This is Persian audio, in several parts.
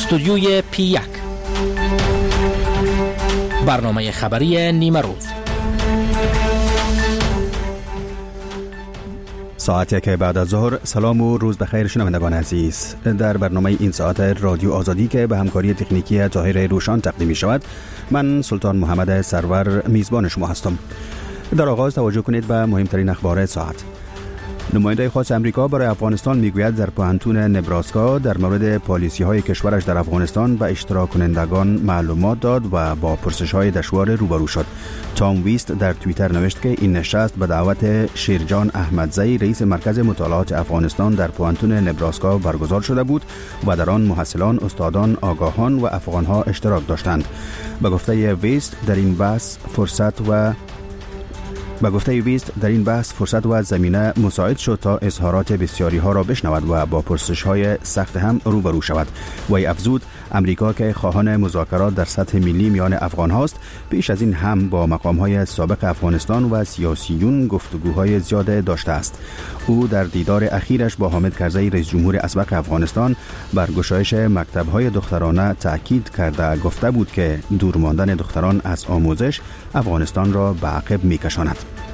استودیوی P1 برنامه خبری نیمه روز. ساعتی که بعد از ظهر. سلام و روز بخیر شنوندگان عزیز. در برنامه این ساعت رادیو آزادی که به همکاری تکنیکی طاهر روشان تقدیم می شود، من سلطان محمد سرور میزبان شما هستم. در آغاز توجه کنید به مهمترین اخبار ساعت. نماینده خاص امریکا برای افغانستان میگوید در پوهنتون نبراسکا در مورد پالیسی‌های کشورش در افغانستان به اشتراک کنندگان معلومات داد و با پرسش‌های دشوار روبرو شد. تام ویست در توییتر نوشت که این نشست به دعوت شیرجان احمدزی رئیس مرکز مطالعات افغانستان در پوهنتون نبراسکا برگزار شده بود و در آن محصلان، استادان، آگاهان و افغان‌ها اشتراک داشتند. به گفته ویست در این بحث فرصت و زمینه مساعد شد تا اظهارات بسیاری ها را بشنود و با پرسش های سخت هم روبرو شود. وی افزود امریکا که خواهان مذاکرات در سطح ملی میان افغان هاست، پیش از این هم با مقام های سابق افغانستان و سیاسیون گفتگوهای زیاده داشته است. او در دیدار اخیرش با حامد کرزی رئیس جمهور اسبق افغانستان بر گشایش مکتب های دخترانه تاکید کرده گفته بود که دور ماندن دختران از آموزش افغانستان را به عقب میکشاند.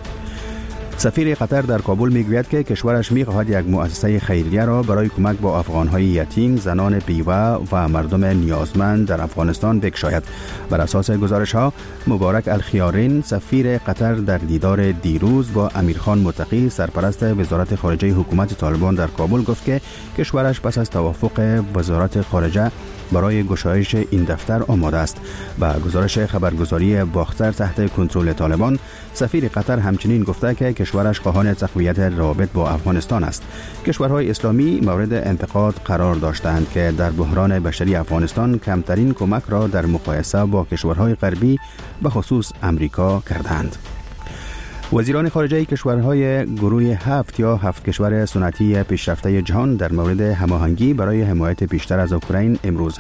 سفیر قطر در کابل میگوید که کشورش میخواهد یک مؤسسه خیریه را برای کمک با افغانهای یتیم، زنان بیوه و مردم نیازمند در افغانستان بگشاید. بر اساس گزارش ها، مبارک الخیارین سفیر قطر در دیدار دیروز با امیرخان متقی سرپرست وزارت خارجه حکومت طالبان در کابل گفت که کشورش پس از توافق وزارت خارجه برای گشایش این دفتر آماده است. با گزارش خبرگزاری باختر تحت کنترل طالبان، سفیر قطر همچنین گفته که کشورش خواهان تقویت روابط با افغانستان است. کشورهای اسلامی مورد انتقاد قرار داشتند که در بحران بشری افغانستان کمترین کمک را در مقایسه با کشورهای غربی به خصوص امریکا کردند. وزیران خارجه کشورهای گروه 7 یا 7 کشور سنتی پیشرفته جهان در مورد هماهنگی برای حمایت بیشتر از اوکراین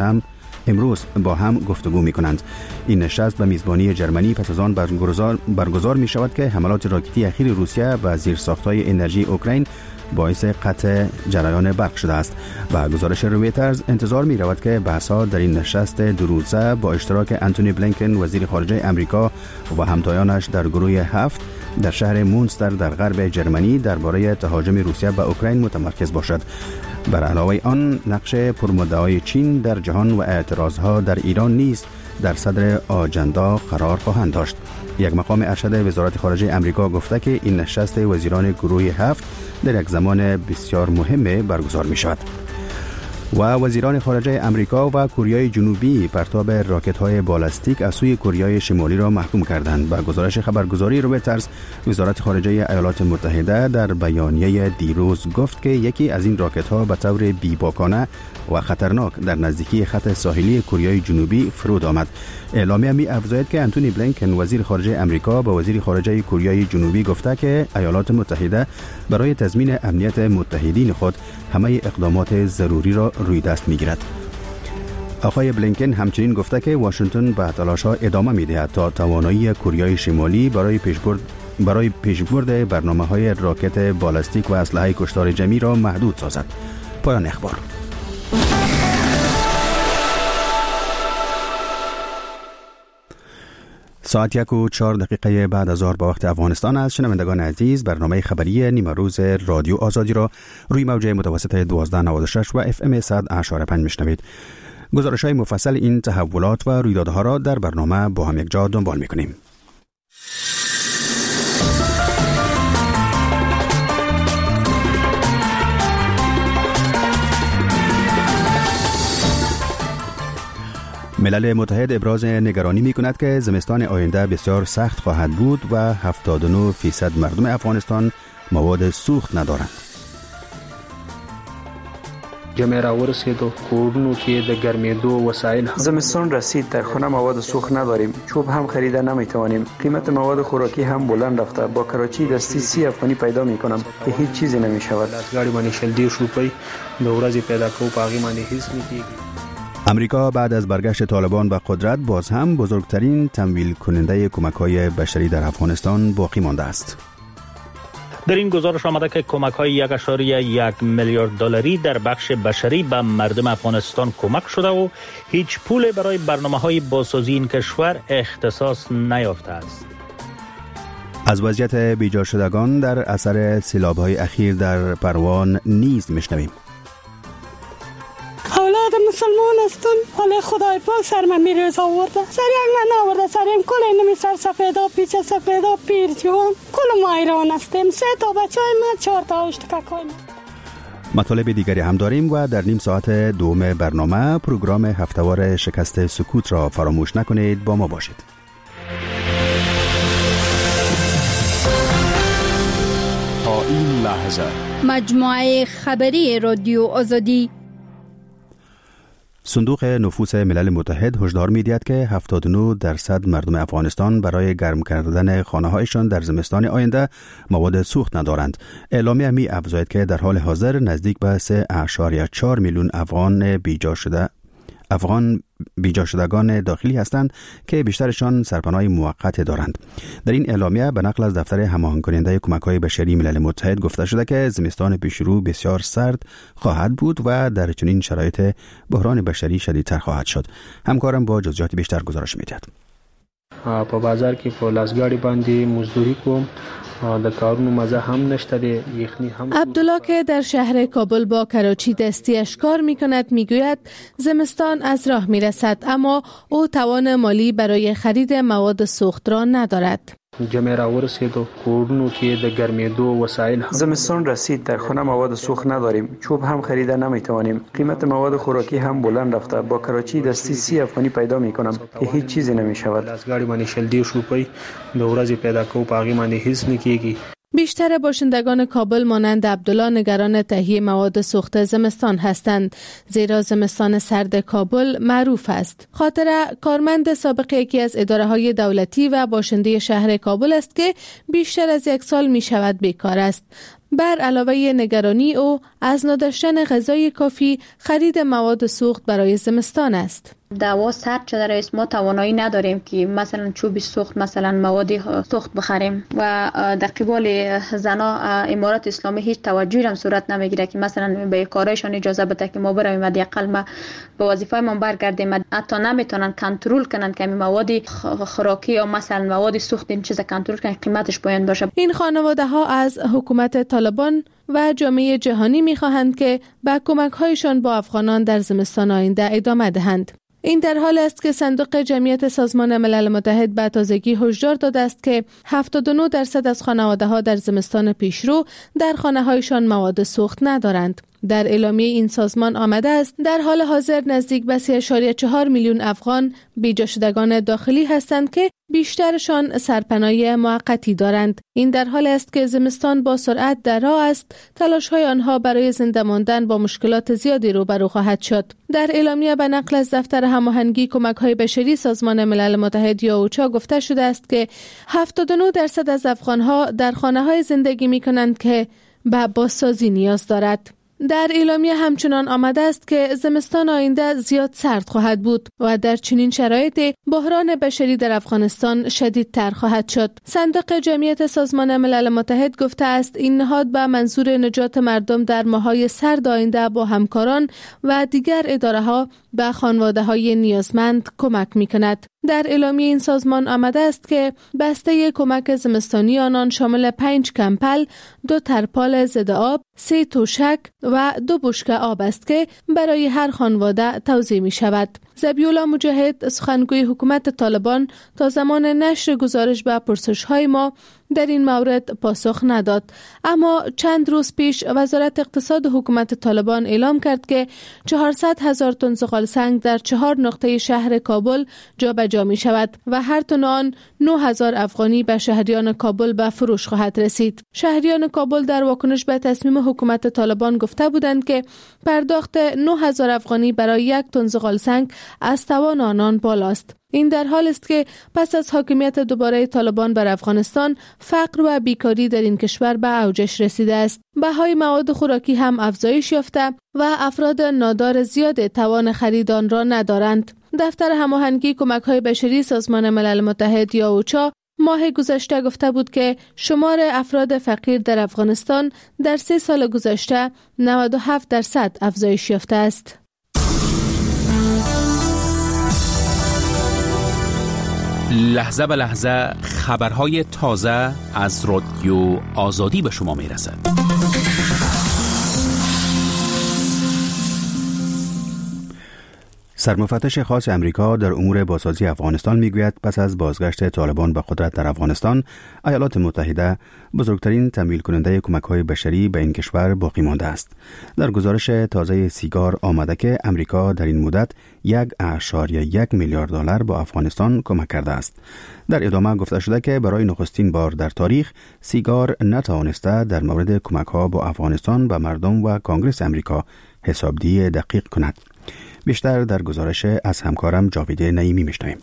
امروز با هم گفتگو می کنند. این نشست به میزبانی جرمنی پس از آن برگزار می شود که حملات راکتی اخیر روسیه به زیرساخت‌های انرژی اوکراین باعث قطع جریان برق شده است. با گزارش رویترز انتظار می رود که بحث‌ها در این نشست دو روزه با اشتراک انتونی بلینکن وزیر خارجه امریکا و همتایانش در گروه 7 در شهر مونستر در غرب جرمنی درباره تهاجم روسیه به اوکراین متمرکز باشد. بر علاوه آن، نقش پرمدعای چین در جهان و اعتراضها در ایران نیز در صدر آجندا قرار خواهند داشت. یک مقام ارشد وزارت خارجه امریکا گفته که این نشست وزیران گروه 7 در یک زمان بسیار مهم برگزار می شود. و وزیران خارجه امریکا و کره جنوبی پرتاب راکت‌های بالستیک از سوی کره شمالی را محکوم کردند. با گزارش خبرگزاری رویترز، وزارت خارجه ایالات متحده در بیانیه دیروز گفت که یکی از این راکت‌ها به طور بی‌باکانه و خطرناک در نزدیکی خط ساحلی کره جنوبی فرود آمد. اعلامیه می افزاید که انتونی بلینکن وزیر خارجه امریکا به وزیر خارجه کره جنوبی گفته که ایالات متحده برای تضمین امنیت متحدین خود همه اقدامات ضروری را روی دست میگیرد. آقای بلینکن همچنین گفته که واشنگتن به تلاش‌ها ادامه می‌دهد تا توانایی کره شمالی برای پیشبرد برنامه‌های راکت بالستیک و اسلحه کشتار جمعی را محدود سازد. پایان اخبار. ساعت 1:04 بعد از ظهر به وقت افغانستان است. شنوندگان عزیز، برنامه خبری نیمه روز رادیو آزادی را روی موج متوسط 1296 و FM 100.5 میشنوید. گزارش‌های مفصل این تحولات و رویدادها را در برنامه با هم یک جا دنبال می‌کنیم. ملل متحد ابراز نگرانی می کند که زمستان آینده بسیار سخت خواهد بود و 79% مردم افغانستان مواد سوخت ندارند. جمعه را ورسید و کورونو که د گرمیدو وسایل زمستان رسید، در خانه مواد سوخت نداریم، چوب هم خریده نمیتوانیم، قیمت مواد خوراکی هم بلند رفته. با کراچی دستی 30 افغانی پیدا میکنم که هیچ چیزی نمیشود. گاڑی باندې شل 10 روپۍ د ورځې پیدا کو پاغي باندې هیڅ نکېږي. امریکا بعد از برگشت طالبان به قدرت باز هم بزرگترین تمویل کننده کمک‌های بشری در افغانستان باقی مانده است. در این گزارش آمده که کمک‌های 1.1 میلیارد دلاری در بخش بشری به مردم افغانستان کمک شده و هیچ پول برای برنامه‌های بازسازی این کشور اختصاص نیافته است. از وضعیت بیجا شدگان در اثر سیلاب‌های اخیر در پروان نیز میشنویم. اولاد مسلمان هستم، حالا خدای پاک سر من میریز آورده، سر یک من آورده، سر این کل نمی سر سفیدا، پیچ سفیدا، پیر جوان کل ما ایران هستیم. 3 تا بچه های من، 4 تا اشتکاکای من. مطالب دیگری هم داریم و در نیم ساعت دوم برنامه پروگرام هفتهوار شکست سکوت را فراموش نکنید، با ما باشید. تا این لحظه مجموعه خبری رادیو آزادی. صندوق نفوس ملل متحد هشدار می‌دهد که 79% مردم افغانستان برای گرم کردن خانه‌هایشان در زمستان آینده مواد سوخت ندارند. اعلامیه می افزاید که در حال حاضر نزدیک به 3.4 میلیون افغان بیجا شدگان داخلی هستند که بیشترشان سرپناه موقت دارند. در این اعلامیه به نقل از دفتر هماهنگ کننده کمک‌های بشری ملل متحد گفته شده که زمستان پیشرو بسیار سرد خواهد بود و در چنین شرایط بحران بشری شدیدتر خواهد شد. همکارم با جزئیات بیشتر گزارش می‌دهد. په بازار کې په لاسګاډي باندې مزدوري کوم، د کارونو مزه هم نشته، د یخنی هم. عبدالله که در شهر کابل با کراچی دستیش کار می‌کند میگوید زمستان از راه میرسد، اما او توان مالی برای خرید مواد سوخت را ندارد. جمعه را ورسیدو، کورونو کې د ګرمېدو وسایل هم. زمستان رسید، در خانه مواد سوخت نداریم، چوب هم خریده نمیتوانیم، قیمت مواد خوراکی هم بلند رفته، با کراچی دستی 30 افغانی پیدا میکنم که هیچ چیزی نمیشود. لاسګاډي باندې شل 200 روپۍ د ورځې پیدا کوو، په هغې باندې هیڅ نه کېږي. بیشتر باشندگان کابل مانند عبدالله نگران تهیه مواد سوخت زمستان هستند، زیرا زمستان سرد کابل معروف است. خاطره کارمند سابق یکی از اداره‌های دولتی و باشنده شهر کابل است که بیشتر از 1 سال می شود بیکار است. بر علاوه نگرانی او از نداشتن غذای کافی، خرید مواد سوخت برای زمستان است. دوا سرد شده رئیس، ما توانایی نداریم که مثلا چوب سوخت، مثلا مواد سوخت بخریم و در قبال زنا امارات اسلامی هیچ توجهی هم صورت نمیگیره که مثلا به کارایشان اجازه بده که ما برویم حداقل ما به وظیفه ما برگردیم. حتی نمیتونن کنترل کنن که مواد خوراکی یا مثلا مواد سوخت این چیزا کنترل کنن، قیمتش باید باشه. این خانواده ها از حکومت طالبان و جامعه جهانی می‌خواهند که به کمک‌هایشان با افغانان در زمستان آینده ادامه دهند. این در حال است که صندوق جمعیت سازمان ملل متحد به تازگی هشدار داده است که 79% از خانواده‌ها در زمستان پیشرو در خانه‌هایشان مواد سوخت ندارند. در اعلامیه این سازمان آمده است در حال حاضر نزدیک به 3.4 میلیون افغان بیجا شدگان داخلی هستند که بیشترشان سرپناه موقتی دارند. این در حال است که زمستان با سرعت در راه است، تلاش‌های آنها برای زنده ماندن با مشکلات زیادی روبرو خواهد شد. در اعلامیه به نقل از دفتر هماهنگی کمک‌های بشری سازمان ملل متحد یا اوچا گفته شده است که 79% از افغان‌ها در خانه‌های زندگی می‌کنند که به بازسازی نیاز دارد. در اعلامیه همچنان آمده است که زمستان آینده زیاد سرد خواهد بود و در چنین شرایطی بحران بشری در افغانستان شدیدتر خواهد شد. صندوق جمعیت سازمان ملل متحد گفته است این نهاد به منظور نجات مردم در ماه‌های سرد آینده با همکاران و دیگر اداره‌ها به خانواده‌های نیازمند کمک می‌کند. در اعلامیه این سازمان آمده است که بسته کمک زمستانی آنان شامل 5 کمپل، 2 ترپال ضد آب، 3 توشک و 2 بشکه آب است که برای هر خانواده توزیع می شود. ذبیح‌الله مجاهد سخنگوی حکومت طالبان تا زمان نشر گزارش به پرسش‌های ما در این مورد پاسخ نداد، اما چند روز پیش وزارت اقتصاد حکومت طالبان اعلام کرد که 400,000 تن زغال سنگ در 4 نقطه شهر کابل جابجا می شود و هر تن آن 9,000 افغانی به شهریان کابل به فروش خواهد رسید. شهریان کابل در واکنش به تصمیم حکومت طالبان گفته بودند که پرداخت 9,000 افغانی برای 1 تن زغال سنگ از توان آنان بالاست. این در حال است که پس از حاکمیت دوباره طالبان بر افغانستان، فقر و بیکاری در این کشور به اوجش رسیده است. بهای مواد خوراکی هم افزایش یافته و افراد نادار زیاد توان خرید آن را ندارند. دفتر هماهنگی کمک‌های بشری سازمان ملل متحد یا اوچا ماه گذشته گفته بود که شمار افراد فقیر در افغانستان در 3 سال گذشته 97% افزایش یافته است. لحظه به لحظه خبرهای تازه از رادیو آزادی به شما میرسد. سرمفتش خاص امریکا در امور بازسازی افغانستان میگوید پس از بازگشت طالبان به قدرت در افغانستان، ایالات متحده بزرگترین تمویل کننده کمک‌های بشری به این کشور باقی مانده است. در گزارش تازه سیگار آمده که امریکا در این مدت 1.1 میلیارد دلار به افغانستان کمک کرده است. در ادامه گفته شده که برای نخستین بار در تاریخ سیگار نتوانسته در مورد کمک‌ها به افغانستان به مردم و کانگرس امریکا حسابدهی دقیق کند. بیشتر در گزارش از همکارم جاوید نعیمی میشنویم.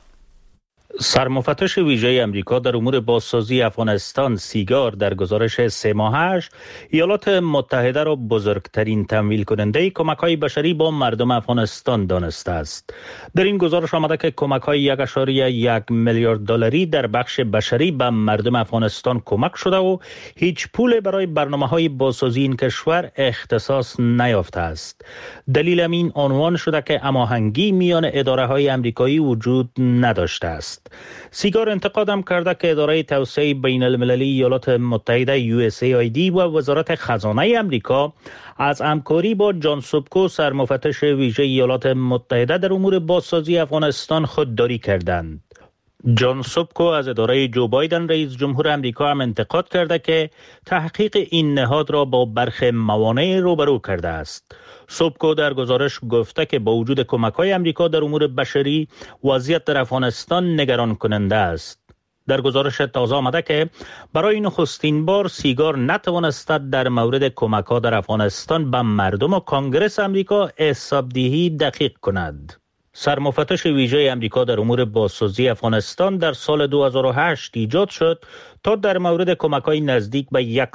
سرمفتش ویژه امریکا در امور بازسازی افغانستان سیگار در گزارش 3 ماهش ایالات متحده را بزرگترین تمویل کننده کمک‌های بشری با مردم افغانستان دانسته است. در این گزارش آمده که کمک‌های 1.1 میلیارد دلاری در بخش بشری به مردم افغانستان کمک شده و هیچ پول برای برنامه‌های بازسازی این کشور اختصاص نیافته است. دلیل این عنوان شده که هماهنگی میان اداره‌های آمریکایی وجود نداشته است. سیگار انتقادم کرده که اداره توسعه بین المللی ایالات متحده USAID و وزارت خزانه امریکا از همکاری با جان سوبکو سرمفتش ویژه ایالات متحده در امور بازسازی افغانستان خودداری کردند. جان سوبکو از اداره جو بایدن رئیس جمهور امریکا هم انتقاد کرده که تحقیق این نهاد را با برخی موانع روبرو کرده است. سوبکو در گزارش گفته که با وجود کمک‌های امریکا در امور بشری، وضعیت در افغانستان نگران کننده است. در گزارش تازه آمده که برای نخستین بار سیگار نتوانسته در مورد کمک‌ها در افغانستان به مردم و کانگرس امریکا حسابدهی دقیق کند. سرمفتش ویژه امریکا در امور بازسازی افغانستان در سال 2008 ایجاد شد تا در مورد کمک‌های نزدیک به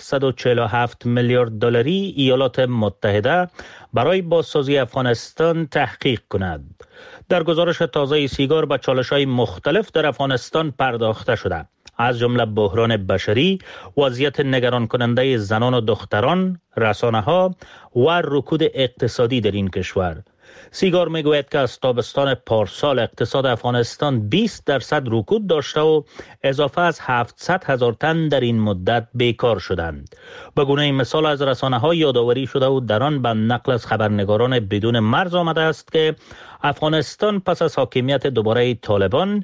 147 میلیارد دلاری ایالات متحده برای بازسازی افغانستان تحقیق کند. در گزارش تازه سیگار به چالش‌های مختلف در افغانستان پرداخته شده، از جمله بحران بشری، وضعیت نگران کننده زنان و دختران، رسانه‌ها و رکود اقتصادی در این کشور. سیگار میگوید که از تابستان پارسال اقتصاد افغانستان 20% رکود داشته و اضافه از 700,000 تن در این مدت بیکار شدند. به گونه مثال از رسانه‌ها یادآوری شده و در آن به نقل از خبرنگاران بدون مرز آمده است که افغانستان پس از حاکمیت دوباره طالبان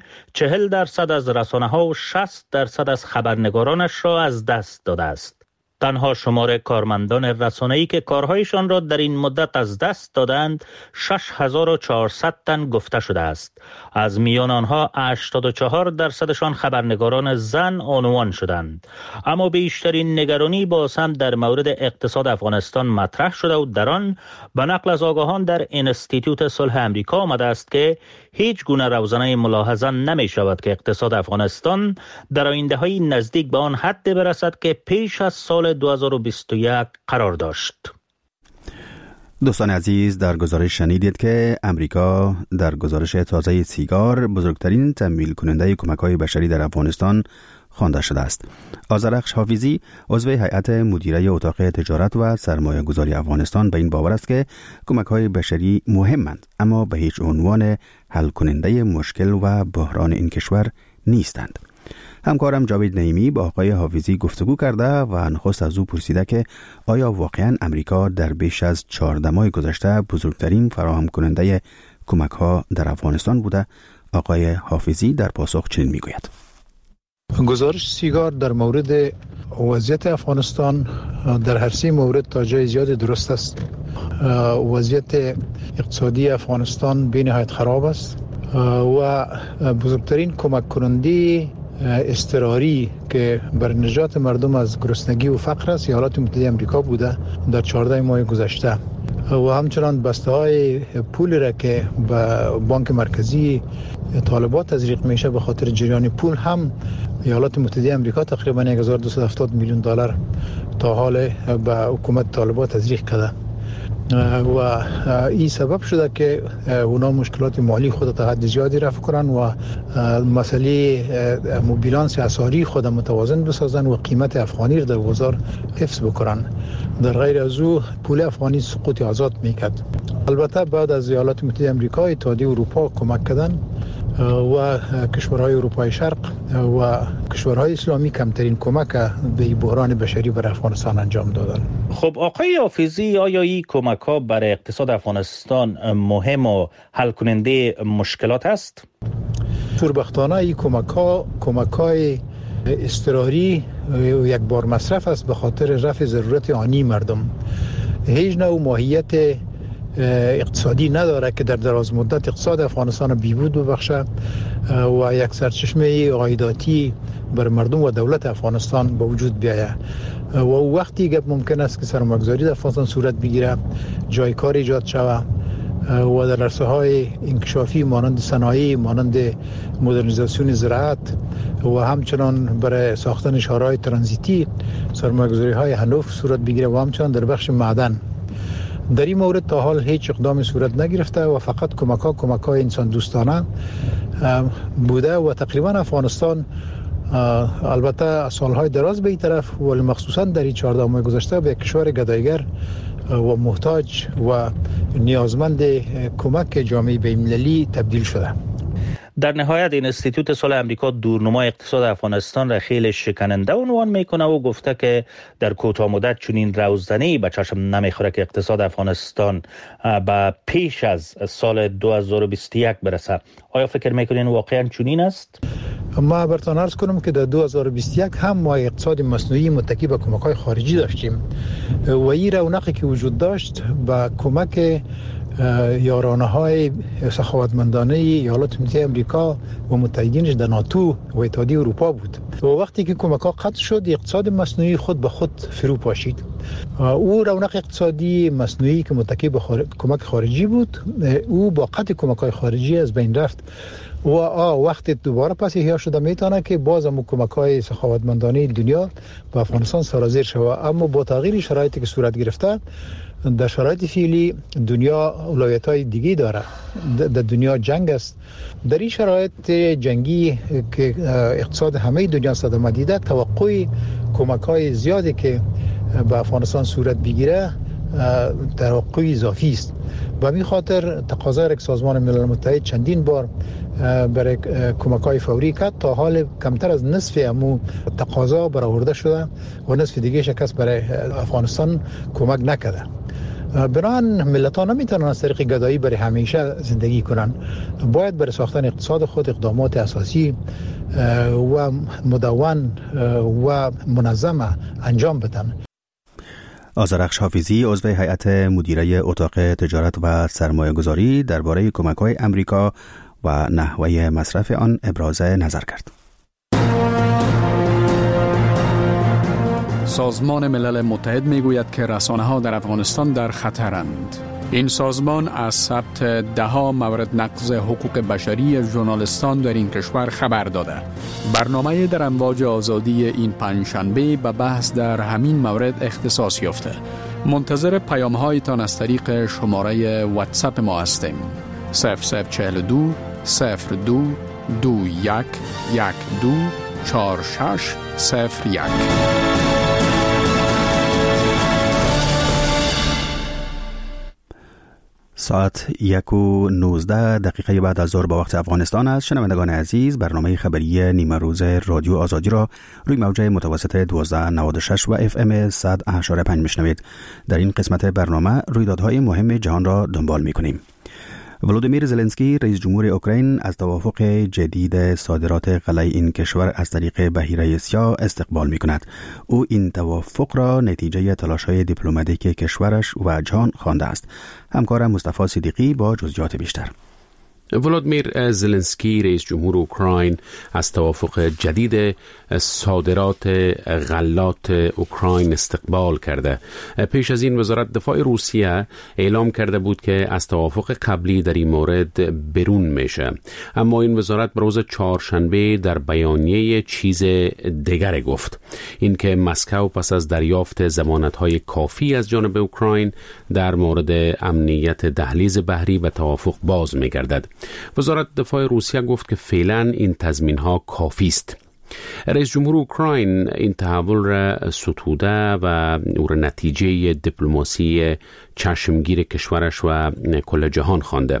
40% از رسانه‌ها و 60% از خبرنگارانش را از دست داده است. تنها شمار کارمندان رسانه‌ای که کارهایشان را در این مدت از دست دادند 6400 تن گفته شده است. از میان آنها 84% خبرنگاران زن عنوان شدند. اما بیشترین نگرانی باز هم در مورد اقتصاد افغانستان مطرح شده و در آن به نقل از آگاهان در انستیتوت صلح امریکا آمده است که هیچ گونه روزنه ملاحظه نمی شود که اقتصاد افغانستان در آینده‌های نزدیک به آن حد برسد که پیش از سال 2021 قرار داشت. دوستان عزیز، در گزارش شنیدید که امریکا در گزارش تازه سیگار بزرگترین تمویل کننده کمک‌های بشری در افغانستان خوانده شده است. آذرخش حافظی عضو هیئت مدیره اتاق تجارت و سرمایه گذاری افغانستان به این باور است که کمک‌های بشری مهمند، اما به هیچ عنوان حل کننده مشکل و بحران این کشور نیستند. همکارم جاوید نعیمی با آقای حافظی گفتگو کرده و نخست از او پرسیده که آیا واقعاً امریکا در بیش از 14 ماه گذشته بزرگترین فراهم کننده کمک‌ها در افغانستان بوده؟ آقای حافظی در پاسخ چنین میگوید: گزارش سیگار در مورد وضعیت افغانستان در هر 3 مورد تا جای زیاد درست است. وضعیت اقتصادی افغانستان بی‌نهایت خراب است و بزرگترین کمک کننده اضطراری که بر نجات مردم از گرسنگی و فقر است ایالات متحده آمریکا بوده در 14 ماه گذشته و همچنان بسته‌های پول را که به بانک مرکزی طالبان تزریق میشه به خاطر جریان پول هم ایالات متحده آمریکا تقریبا 1270 میلیون دلار تا حال به حکومت طالبان تزریق کرده و این سبب شده که اونا مشکلات مالی خود تا حد زیادی رفع کنن و مسئله بیلانس اسعاری خود متوازن بسازن و قیمت افغانی را در بازار حفظ بکنن. در غیر از او پول افغانی سقوط آزاد میکرد. البته بعد از ایالات متحده آمریکا، اتحادیه اروپا کمک کردن و کشورهای اروپای شرق و کشورهای اسلامی کمترین کمک به بحران بشری بر افغانستان انجام دادن. خب آقای حافظی، آیا این کمک ها برای اقتصاد افغانستان مهم و حل کننده مشکلات است؟ شوربختانه این کمک های اضطراری یک بار مصرف است به خاطر رفع ضرورت آنی مردم. هیچ نوع ماهیت اقتصادی نداره که در دراز مدت اقتصاد افغانستان بیهود ببخشه و یک سرچشمه عایداتی بر مردم و دولت افغانستان به وجود بیاید. و وقتی گپ ممکن است که سرمایه‌گذاری در افغانستان صورت بگیره، جای کار ایجاد شود و در عرصه‌های انکشافی مانند صنایع، مانند مدرنیزاسیون زراعت و همچنان برای ساختن شهرهای ترانزیتی سرمایه‌گذاری‌های هنوف صورت بگیره و همچنان در بخش معدن. در این مورد تا حال هیچ اقدام صورت نگرفته و فقط کمک‌های انسان دوستانه بوده و تقریبا افغانستان البته سالهای دراز به این طرف ولی مخصوصا در این 14 ماه گذشته به کشور گدایگر و محتاج و نیازمند کمک جامعه بین‌المللی تبدیل شده. در نهایت این انستیتوت صلح امریکا دورنمای اقتصاد افغانستان را خیلی شکننده عنوان میکنه و گفته که در کوتاه مدت چنین روزنه‌ای به چشم نمیخوره که اقتصاد افغانستان به پیش از سال 2021 برسه. آیا فکر میکنین واقعا چنین است؟ ما براتون عرض کنم که در 2021 هم ما اقتصاد مصنوعی متکی به کمک‌های خارجی داشتیم و این رونقی که وجود داشت با کمک یارانه‌های سخاوتمندانه ایالات متحده آمریکا و متحدینش در ناتو و اتحادیه اروپا بود. و وقتی که کمک‌ها قطع شد، اقتصاد مصنوعی خود به خود فرو پاشید. او رونق اقتصادی مصنوعی که متکی به کمک خارجی بود، او با قطع کمک‌های خارجی از بین رفت. و وقتی دوباره پس احیا شده میتونه که باز هم کمک‌های سخاوتمندانه دنیا به افغانستان سرازیر شود. اما با تغییر شرایطی که صورت گرفته، در شرایط فعلی دنیا اولویت‌های دیگه داره. در دنیا جنگ است. در این شرایط جنگی که اقتصاد همه دنیا صدمه دیده، توقع کمک‌های زیادی که به افغانستان صورت بگیره توقع اضافی است. به این خاطر تقاضای سازمان ملل متحد چندین بار برای کمک‌های فوری کرد. تا حال کمتر از نصف امو تقاضا برآورده شده و نصف دیگه شکست برای افغانستان کمک نکرده. بنابراین ملت‌ها نمیتونن از طریق گدایی برای همیشه زندگی کنن. باید برای ساختن اقتصاد خود اقدامات اساسی و مدون و منظم انجام بدن. آذرخش حافظی، عضو هیئت مدیره اتاق تجارت و سرمایه‌گذاری، درباره کمک‌های آمریکا و نحوه مصرف آن ابراز نظر کرد. سازمان ملل متحد میگوید که رسانه‌ها در افغانستان در خطرند. این سازمان از ثبت ده‌ها مورد نقض حقوق بشری ژورنالیستان در این کشور خبر داده. برنامه در امواج آزادی این پنجشنبه به بحث در همین مورد اختصاص یافته. منتظر پیام‌هایتان از طریق شماره واتساپ ما هستیم. 0042 02 21 12 4601. ساعت 1:19 بعد از ظهر با وقت افغانستان است. شنوندگان عزیز، برنامه خبری نیمه روز رادیو آزادی را روی موج متوسط 1296 و FM 100.5 میشنوید. در این قسمت برنامه رویدادهای مهم جهان را دنبال می‌کنیم. ولودیمیر زلنسکی، رئیس جمهور اوکراین، از توافق جدید صادرات غله این کشور از طریق بحیره سیاه استقبال می‌کند. او این توافق را نتیجه تلاش‌های دیپلماتیک کشورش و جهان خوانده است. همکارم مصطفی صدیقی با جزئیات بیشتر. ولادیمیر زلنسکی رئیس جمهور اوکراین از توافق جدید صادرات غلات اوکراین استقبال کرده. پیش از این وزارت دفاع روسیه اعلام کرده بود که از توافق قبلی در این مورد برون میشه، اما این وزارت روز چهارشنبه در بیانیه چیز دیگر گفت، اینکه مسکو پس از دریافت ضمانت‌های کافی از جانب اوکراین در مورد امنیت دهلیز بحری و توافق باز می‌گردد. وزارت دفاع روسیه گفت که فعلا این تضمین‌ها کافی است. رئیس جمهور اوکراین این تحول را ستوده و او را نتیجه دیپلماسی چشمگیر کشورش و کل جهان خوانده.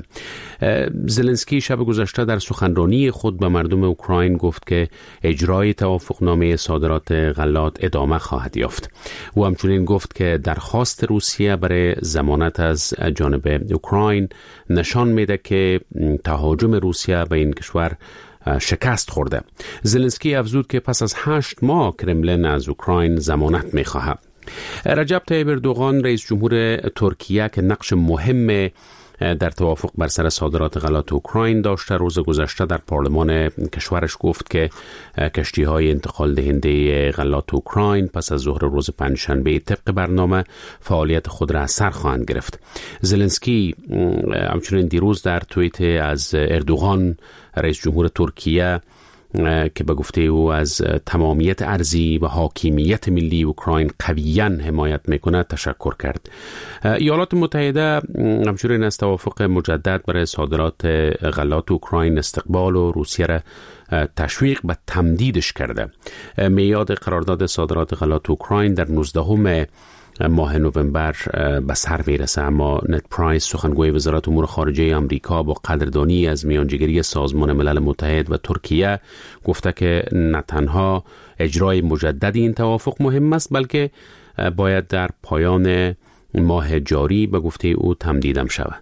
زلنسکی شب گذشته در سخنرانی خود به مردم اوکراین گفت که اجرای توافقنامه صادرات غلات ادامه خواهد یافت. او همچنین گفت که درخواست روسیه برای ضمانت از جانب اوکراین نشان میده که تهاجم روسیه به این کشور شکست خورده. زلنسکی افزود که پس از 8 ماه کرملین از اوکراین ضمانت می‌خواهد. رجب طیب اردوغان رئیس جمهور ترکیه که نقش مهم در توافق بر سر صادرات غلات اوکراین داشته، روز گذشته در پارلمان کشورش گفت که کشتی‌های انتقال دهنده غلات اوکراین پس از ظهر روز پنجشنبه طبق برنامه فعالیت خود را از سر خواهند گرفت. زلنسکی همچنین دیروز در توییت از اردوغان رئیس جمهور ترکیه که به گفته او از تمامیت ارضی و حاکمیت ملی اوکراین قویاً حمایت میکند تشکر کرد. ایالات متحده همچنین از توافق مجدد برای صادرات غلات اوکراین استقبال و روسیه را تشویق به تمدیدش کرده. میعاد قرارداد صادرات غلات اوکراین در 19 ماه نوامبر به سر میرسه، اما نت پرایس سخنگوی وزارت امور خارجه آمریکا با قدردانی از میانجیگری سازمان ملل متحد و ترکیه گفته که نه تنها اجرای مجدد این توافق مهم است، بلکه باید در پایان ماه جاری به گفته او تمدیدم شود.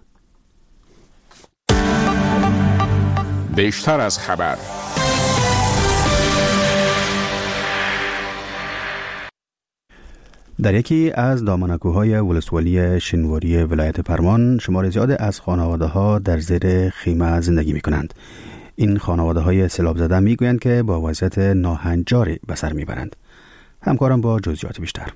بیشتر از خبر. در یکی از دامنکوهای ولسوالی شنواری ولایت پروان شمار زیاد از خانواده‌ها در زیر خیمه زندگی می‌کنند. این خانواده‌های سیلاب زده می‌گویند که با وضعیت ناهنجاری به سر می‌برند. همکارم با جزئیات بیشتر.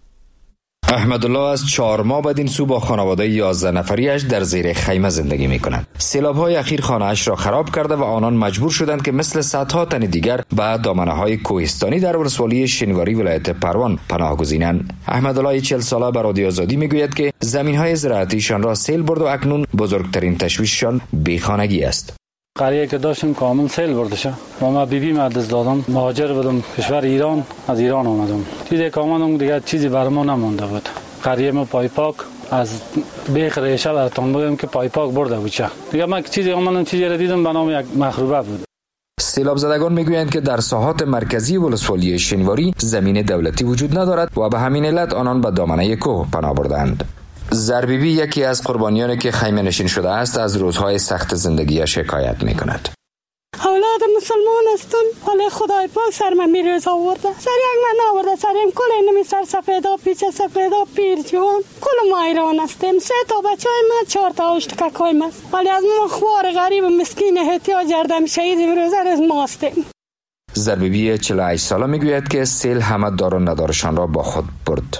احمدالله از 4 ماه بعد این سو با خانواده 11 نفریش در زیر خیمه زندگی می کنند. سیلاب‌های اخیر خانه‌اش را خراب کرده و آنان مجبور شدند که مثل صدها تن دیگر به دامنه‌های کوهستانی در ولسوالی شنواری ولایت پروان پناه گزینند. احمدالله 40 ساله به رادیو آزادی میگوید که زمین‌های زراعتیشان را سیل برد و اکنون بزرگترین تشویششان بیخانگی است. قریه که داشتیم کامل سیل برده شد و ما بیبی مدرس دادم، مهاجر بودم کشور ایران، از ایران آمدم. دیگه که آمدم دیگه چیزی برام نمونده بود. قریه ما پایپاک از بیخ ریشه براتون بگم که پایپاک برده بود چه دیگه من چیزی آمدم چیزی را دیدم به نام یک مخروبه بود. سیلاب زدگان میگویند که در ساحات مرکزی ولسوالی شنواری زمین دولتی وجود ندارد و به همین علت آنان به دامنه کوه پناه بردند. زربیبی یکی از قربانیانی که خیمه نشین شده است از روزهای سخت زندگی شکایت میکند. اولاد مسلمان هستم، ولی خدای پاک سر من میرز آورده، سر یک من آورده، سریم کل نمی سر سفیدا پیچ سفیدا پیر جوان کل ما ایران هستیم. 3 تا بچه های من 4 تا اشتکک های من، ولی از ما خوار غریب مسکین احتیاج جردم شهید امروز از ما هستیم. زربیبی 48 ساله میگوید که سیل همه دار و ندارشان را با خود برد.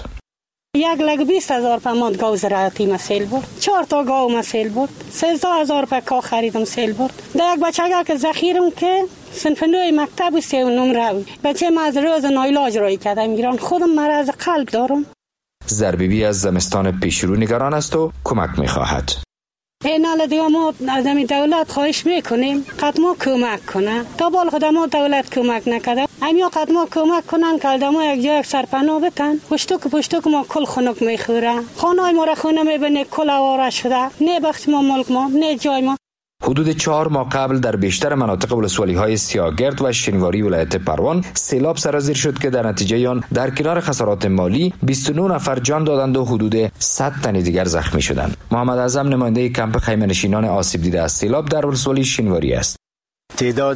1,20,000 پماد گاو زراعتی مسیل برد، 4 تا گاو مسیل برد، 13,000 کا خریدم سیل برد. در یک بچه که ذخیرم که صنف 9 مکتب و 3 نمره بچه ما از روز نایلاج رای کردم ایران، خودم مرض قلب دارم. زربیبی از زمستان پیشرو نگران است و کمک میخواهد. این حال دیگه ما از دولت خواهش میکنیم قدما کمک کنه، تا بال خودمو دولت کمک نکرده، همیا قدما کمک کنن که دما یک جای سرپناه بتن. پشتوک ما کل خنک میخوره، خانه ما را خونه میبینه کل آواره شده، نه بخش ما ملک ما نه جای ما. حدود 4 ماه قبل در بیشتر مناطق ولسوالی‌های سیاگرد و شنواری ولایت پروان سیلاب سرازیر شد که در نتیجه آن در کنار خسارات مالی 29 نفر جان دادند و حدود 100 تن دیگر زخمی شدند. محمد اعظم نماینده کمپ خیمه‌نشینان آسیب دیده از سیلاب در ولسوالی شنواری است. تعداد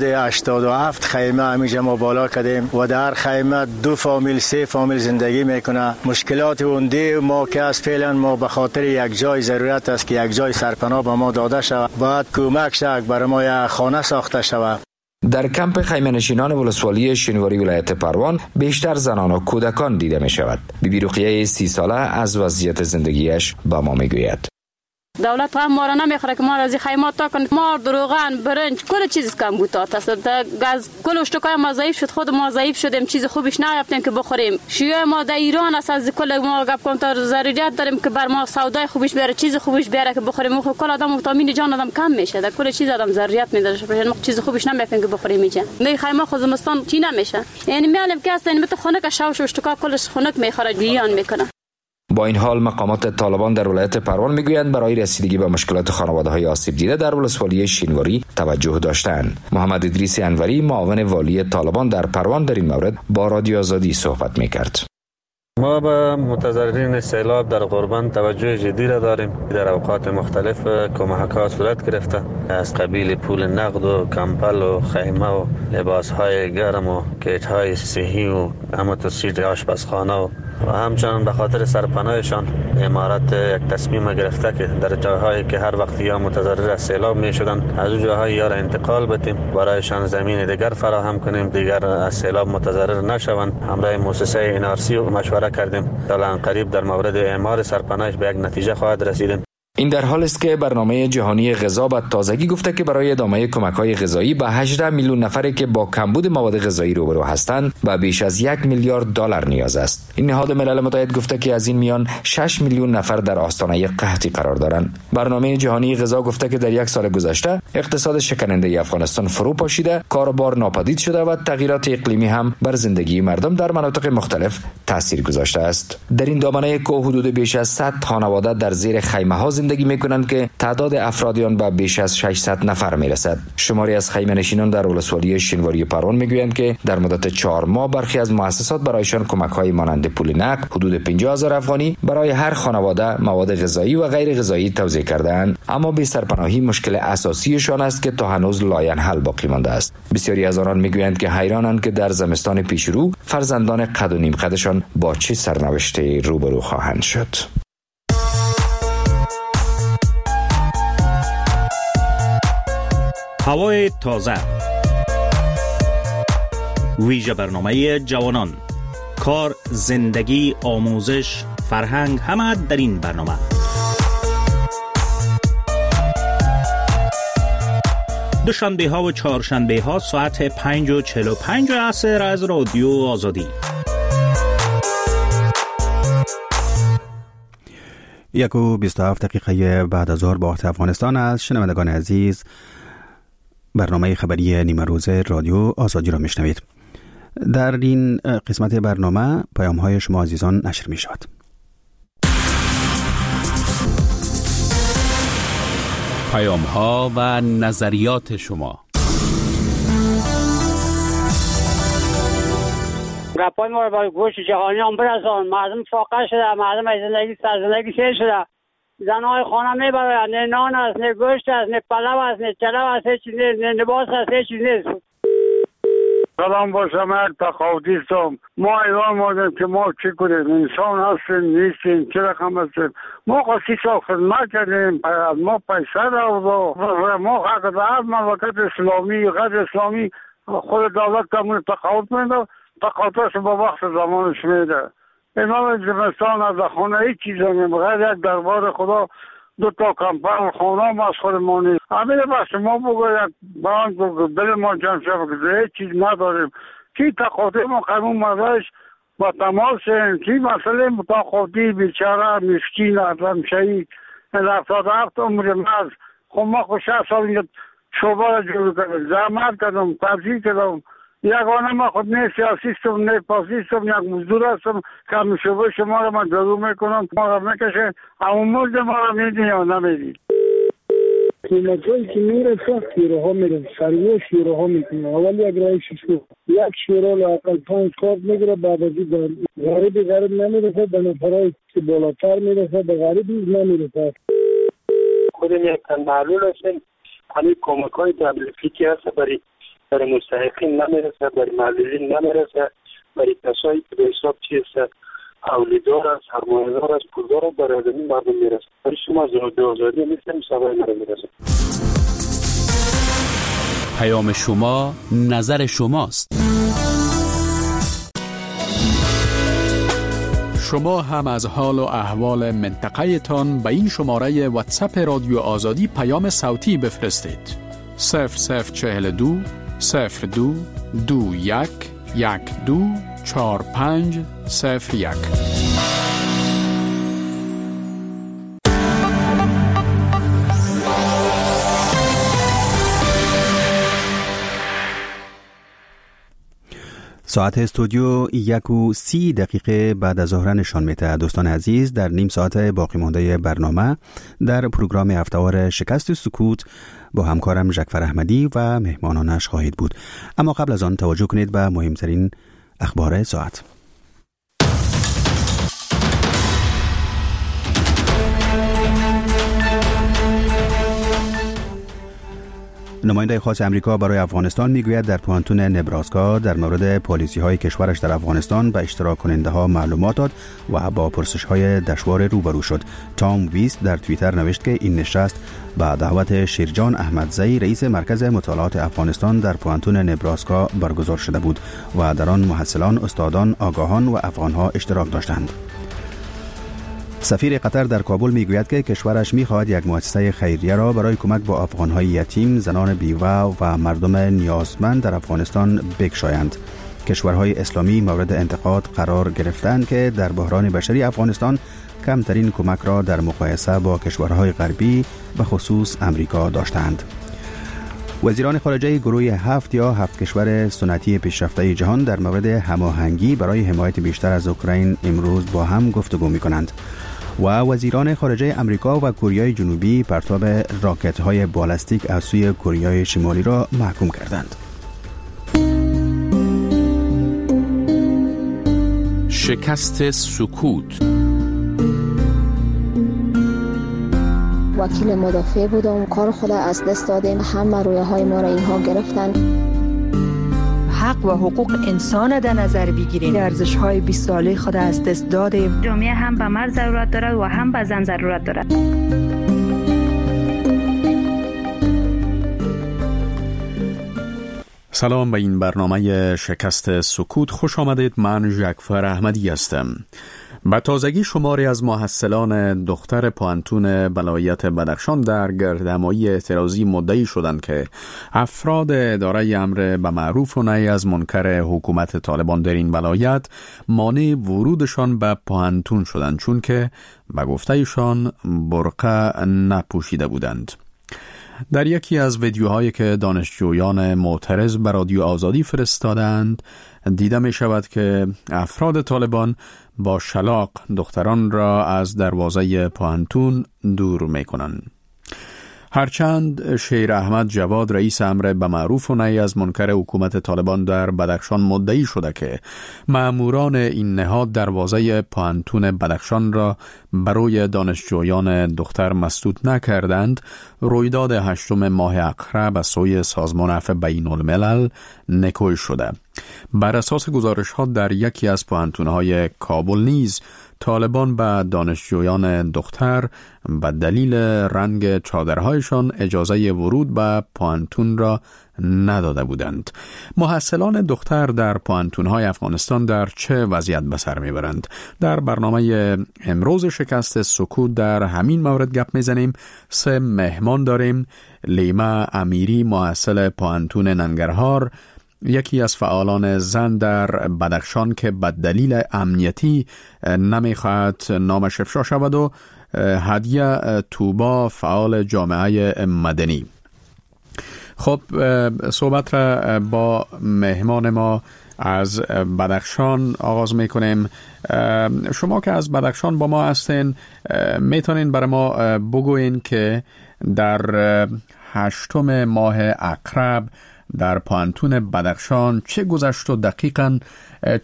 87 خیمه همیشه ما بالا کردیم و در خیمه 2 فامیل 3 فامیل زندگی میکنه. مشکلات اونده ما که از فعلا ما به خاطر یک جای ضرورت است که یک جای سرپناه به ما داده شود، باید کمک شد برای ما یک خانه ساخته شود. در کمپ خیمه نشینان ولسوالی شینواری ولایت پروان بیشتر زنان و کودکان دیده می شود. بیبی رقیه 30 ساله از وضعیت زندگیش با ما می گوید. دولت هم ما را نمیخوره که ما را از خیمات تا کنه. ما روغن برنج کل چیز کم بود است. گاز کل اشتکای ما ضعیف شد، خود ما ضعیف شدیم، چیز خوبش نیافتیم که بخوریم. شیوه ما در ایران است، از کل ما گپ کنم تا ضرورت داریم که بر ما سودای خوبش بیاره، چیز خوبش بیاره که بخوریم. کل آدم ویتامین جان آدم کم میشه، در کل چیز آدم ضرورت میداره، ما چیز خوبش نمیافیم که بخوریم اینجا. نه خیمه خود زمستان چی نمیشه، یعنی میالم که اصلا مت خنک شاوش اشتکا کلش خنک میخوره، بیان میکنه. با این حال مقامات طالبان در ولایت پروان میگویند برای رسیدگی به مشکلات خانواده‌های آسیب دیده در ولسوالی شینواری توجه داشتند. محمد ادریس انوری معاون والی طالبان در پروان در این مورد با رادیو آزادی صحبت میکرد. ما به متضررین سیلاب در قربان توجه جدی را داریم. در اوقات مختلف کمک‌ها صورت گرفته، از قبیل پول نقد و کمپل و خیمه و لباس‌های گرم و کیت‌های صحی و اماتوسیت آشپزخانه و همچنان به خاطر سرپناهشان امارت یک تصمیم گرفته که در جاهایی که هر وقت یا متضرر از سیلاب می شدند از اون جاهای یا را انتقال بدیم، برایشان زمین دیگر فراهم کنیم، دیگر از سیلاب متضرر نشوند. همراه مؤسسه NRC مشوره کردیم، تا قریب در مورد اعمار سرپناهش به یک نتیجه خواهد رسیدیم. این در حال است که برنامه جهانی غذا به تازگی گفته که برای ادامه کمک‌های غذایی به 18 میلیون نفری که با کمبود مواد غذایی روبرو هستند به بیش از 1 میلیارد دلار نیاز است. این نهاد ملل متحد گفته که از این میان 6 میلیون نفر در آستانه قحطی قرار دارند. برنامه جهانی غذا گفته که در یک سال گذشته اقتصاد شکننده افغانستان فرو پاشیده، کاروبار ناپدید شده و تغییرات اقلیمی هم بر زندگی مردم در مناطق مختلف تاثیر گذاشته است. در این دامنه که حدود بیش از 100 خانواده در زیر خیمه‌ها زندگی میکنند که تعداد افرادیان به بیش از 600 نفر میرسد. شماری از خیمه نشینان در ولسوالی شینواری پروان میگویند که در مدت 4 ماه برخی از مؤسسات برایشان کمک‌های مانند پول نقد حدود 50,000 افغانی برای هر خانواده مواد غذایی و غیر غذایی توزیع کرده‌اند، اما بی سرپناهی مشکل اساسیشان است که تا هنوز لاینحل باقی مانده است. بسیاری از آنان میگویند که حیرانند که در زمستان پیشرو فرزندان قد و نیم قدشان با چه سرنوشتی روبرو خواهند شد. هوای تازه، ویژه برنامه جوانان، کار، زندگی، آموزش، فرهنگ، همه در این برنامه. دوشنبه ها و چهارشنبه ها ساعت 5:45 عصر از رادیو آزادی. 1:27 دقیقه بعد از ظهر با وقت افغانستان است. شنوندگان عزیز، برنامه خبری نیمه روز رادیو آزادی را میشنوید. در این قسمت برنامه پیام های شما عزیزان نشر می شود. پیام ها و نظریات شما. گپای ما با گوش جهانیان برسان. مردم فاقه شده، مردم از زندگی سیر شده. زنهای خانه میبرند، نه نان است، نه گوشت است، نه پلو است، نه چلو است، نه لباس است، هیچ چیز نیست. سلام با شما، تخاوتی هستم. ما ایران مادم که ما چی کنیم؟ انسان هستیم نیستیم، چه رقم هستیم؟ ما خواهی سال خدمت کردیم، ما پیسه دارد، ما حق دارد مملکت اسلامی، غیر اسلامی خود دولت کمون تخاوت میده، تخاوتش با وقت زمانش میده. امام زمستان از خانه هیچ چیز نمیم، غیر یک دربار خدا 2 تا کمپل خانه هم از خود ما نیست. همین بس ما بگو یک بانک بگو دل ما جمع شد که هیچ چیز نداریم. کی تخاطی ما قیمون مدرش با تماس شدیم، کی مسئله تخاطی بیچاره مسکین ادم شهید 77 عمر مرز. خب ما خود 6 سال اینجا شعبه را جور کردم، زحمت کردم، تبذیر کردم. یگانه ما خود نه سیاسیستم نه پاسیستم، یک مزدور هستم که همین شعبه شما را من جلو میکنم، ما را میکشن، اما مزد ما را میدین یا نمیدین. قیمتایی که میره سخت شیره ها میره، سریع شیره ها میکنه. اول یک رایش شد، یک شیره لااقل 5 کارت میگیره، بعد از این غریب نمیرسه، به نفرهای که بالاتر میرسه، به غریب نمیرسه. خودم یک تن معلول هستیم، همین کمک‌های دولتی که هست برای مستحقین نمیرسه، برای معلولین نمیرسه، برای کسایی که به حساب چیست اولیدار است، سرمایه‌دار است، پولدار است، برای آدمی مردم میرسه. برای شما زیاده آزادی نیستیم، سوای نمیرسه. پیام شما، نظر شماست. شما هم از حال و احوال منطقه تان به این شماره واتساپ رادیو آزادی پیام صوتی بفرستید. 0042 02 21 12 45 01. ساعت استودیو 1:30 بعد از ظهر نشان میده. دوستان عزیز، در نیم ساعت باقی مانده برنامه در پروگرام هفته‌وار شکست سکوت با همکارم جعفر احمدی و مهمانانش خواهید بود. اما قبل از آن توجه کنید به مهمترین اخبار ساعت. نماینده خاص امریکا برای افغانستان میگوید در پوانتون نبراسکا در مورد پالیسی‌های کشورش در افغانستان به اشتراک کننده‌ها معلومات داد و با پرسش‌های دشوار روبرو شد. تام ویست در توییتر نوشت که این نشست با دعوت شیرجان احمدزی رئیس مرکز مطالعات افغانستان در پوانتون نبراسکا برگزار شده بود و در آن محصلان، استادان، آگاهان و افغان‌ها اشتراک داشتند. سفیر قطر در کابل میگوید که کشورش میخواهد یک مؤسسه خیریه را برای کمک با افغانهای یتیم، زنان بیوه و مردم نیازمند در افغانستان بگشایند. کشورهای اسلامی مورد انتقاد قرار گرفتند که در بحران بشری افغانستان کمترین کمک را در مقایسه با کشورهای غربی به خصوص امریکا داشتند. وزیران خارجه گروه 7 کشور سنتی پیشرفته جهان در مورد هماهنگی برای حمایت بیشتر از اوکراین امروز با هم گفتگو می‌کنند. و وزیران خارجه امریکا و کره جنوبی پرتاب راکت‌های بالستیک از سوی کره شمالی را محکوم کردند. شکست سکوت. وکیل مدافع بودم، کار خود از دست دادیم، همه رویاهای ما را اینها گرفتن. حق و حقوق انسان در نظر بگیریم. ارزش‌های 20 ساله خود از دست دادیم. جامعه هم به مرد ضرورت دارد و هم به زن ضرورت دارد. سلام به این برنامه شکست سکوت خوش آمدید. من جعفر احمدی هستم. به تازگی شماری از محصلان دختر پوانتون ولایت بدخشان در گردهمایی اعتراضی مدعی شدند که افراد اداره امر به معروف و نهی از منکر حکومت طالبان در این ولایت مانع ورودشان به پوانتون شدند، چون که به گفتهشان برقع نپوشیده بودند. در یکی از ویدیوهایی که دانشجویان معترض به رادیو آزادی فرستادند دیده می شود که افراد طالبان با شلاق دختران را از دروازه پوانتون دور می کنند. هرچند شیر احمد جواد رئیس امر به معروف و نهی از منکر حکومت طالبان در بدخشان مدعی شده که ماموران این نهاد دروازه پوانتون بدخشان را برای دانشجویان دختر مسدود نکردند، رویداد 8 ماه اقرب از سوی سازمان عفو بین الملل نکوی شده. بر اساس گزارش‌ها در یکی از پوانتون‌های کابل نیز طالبان به دانشجویان دختر به دلیل رنگ چادرهایشان اجازه ورود به پوانتون را نداده بودند. محصلان دختر در پوانتون‌های افغانستان در چه وضعیت به سر میبرند؟ در برنامه امروز شکست سکوت در همین مورد گپ میزنیم. 3 مهمان داریم. لیما امیری، محصل پوانتون ننگرهار، یکی از فعالان زن در بدخشان که به دلیل امنیتی نمیخواهد نامش افشا شود، و هدیه توبا، فعال جامعه مدنی. خب صحبت را با مهمان ما از بدخشان آغاز میکنیم. شما که از بدخشان با ما هستین، میتونین برای ما بگوین که در 8 ماه اقرب در پوانتون بدخشان چه گذشت و دقیقاً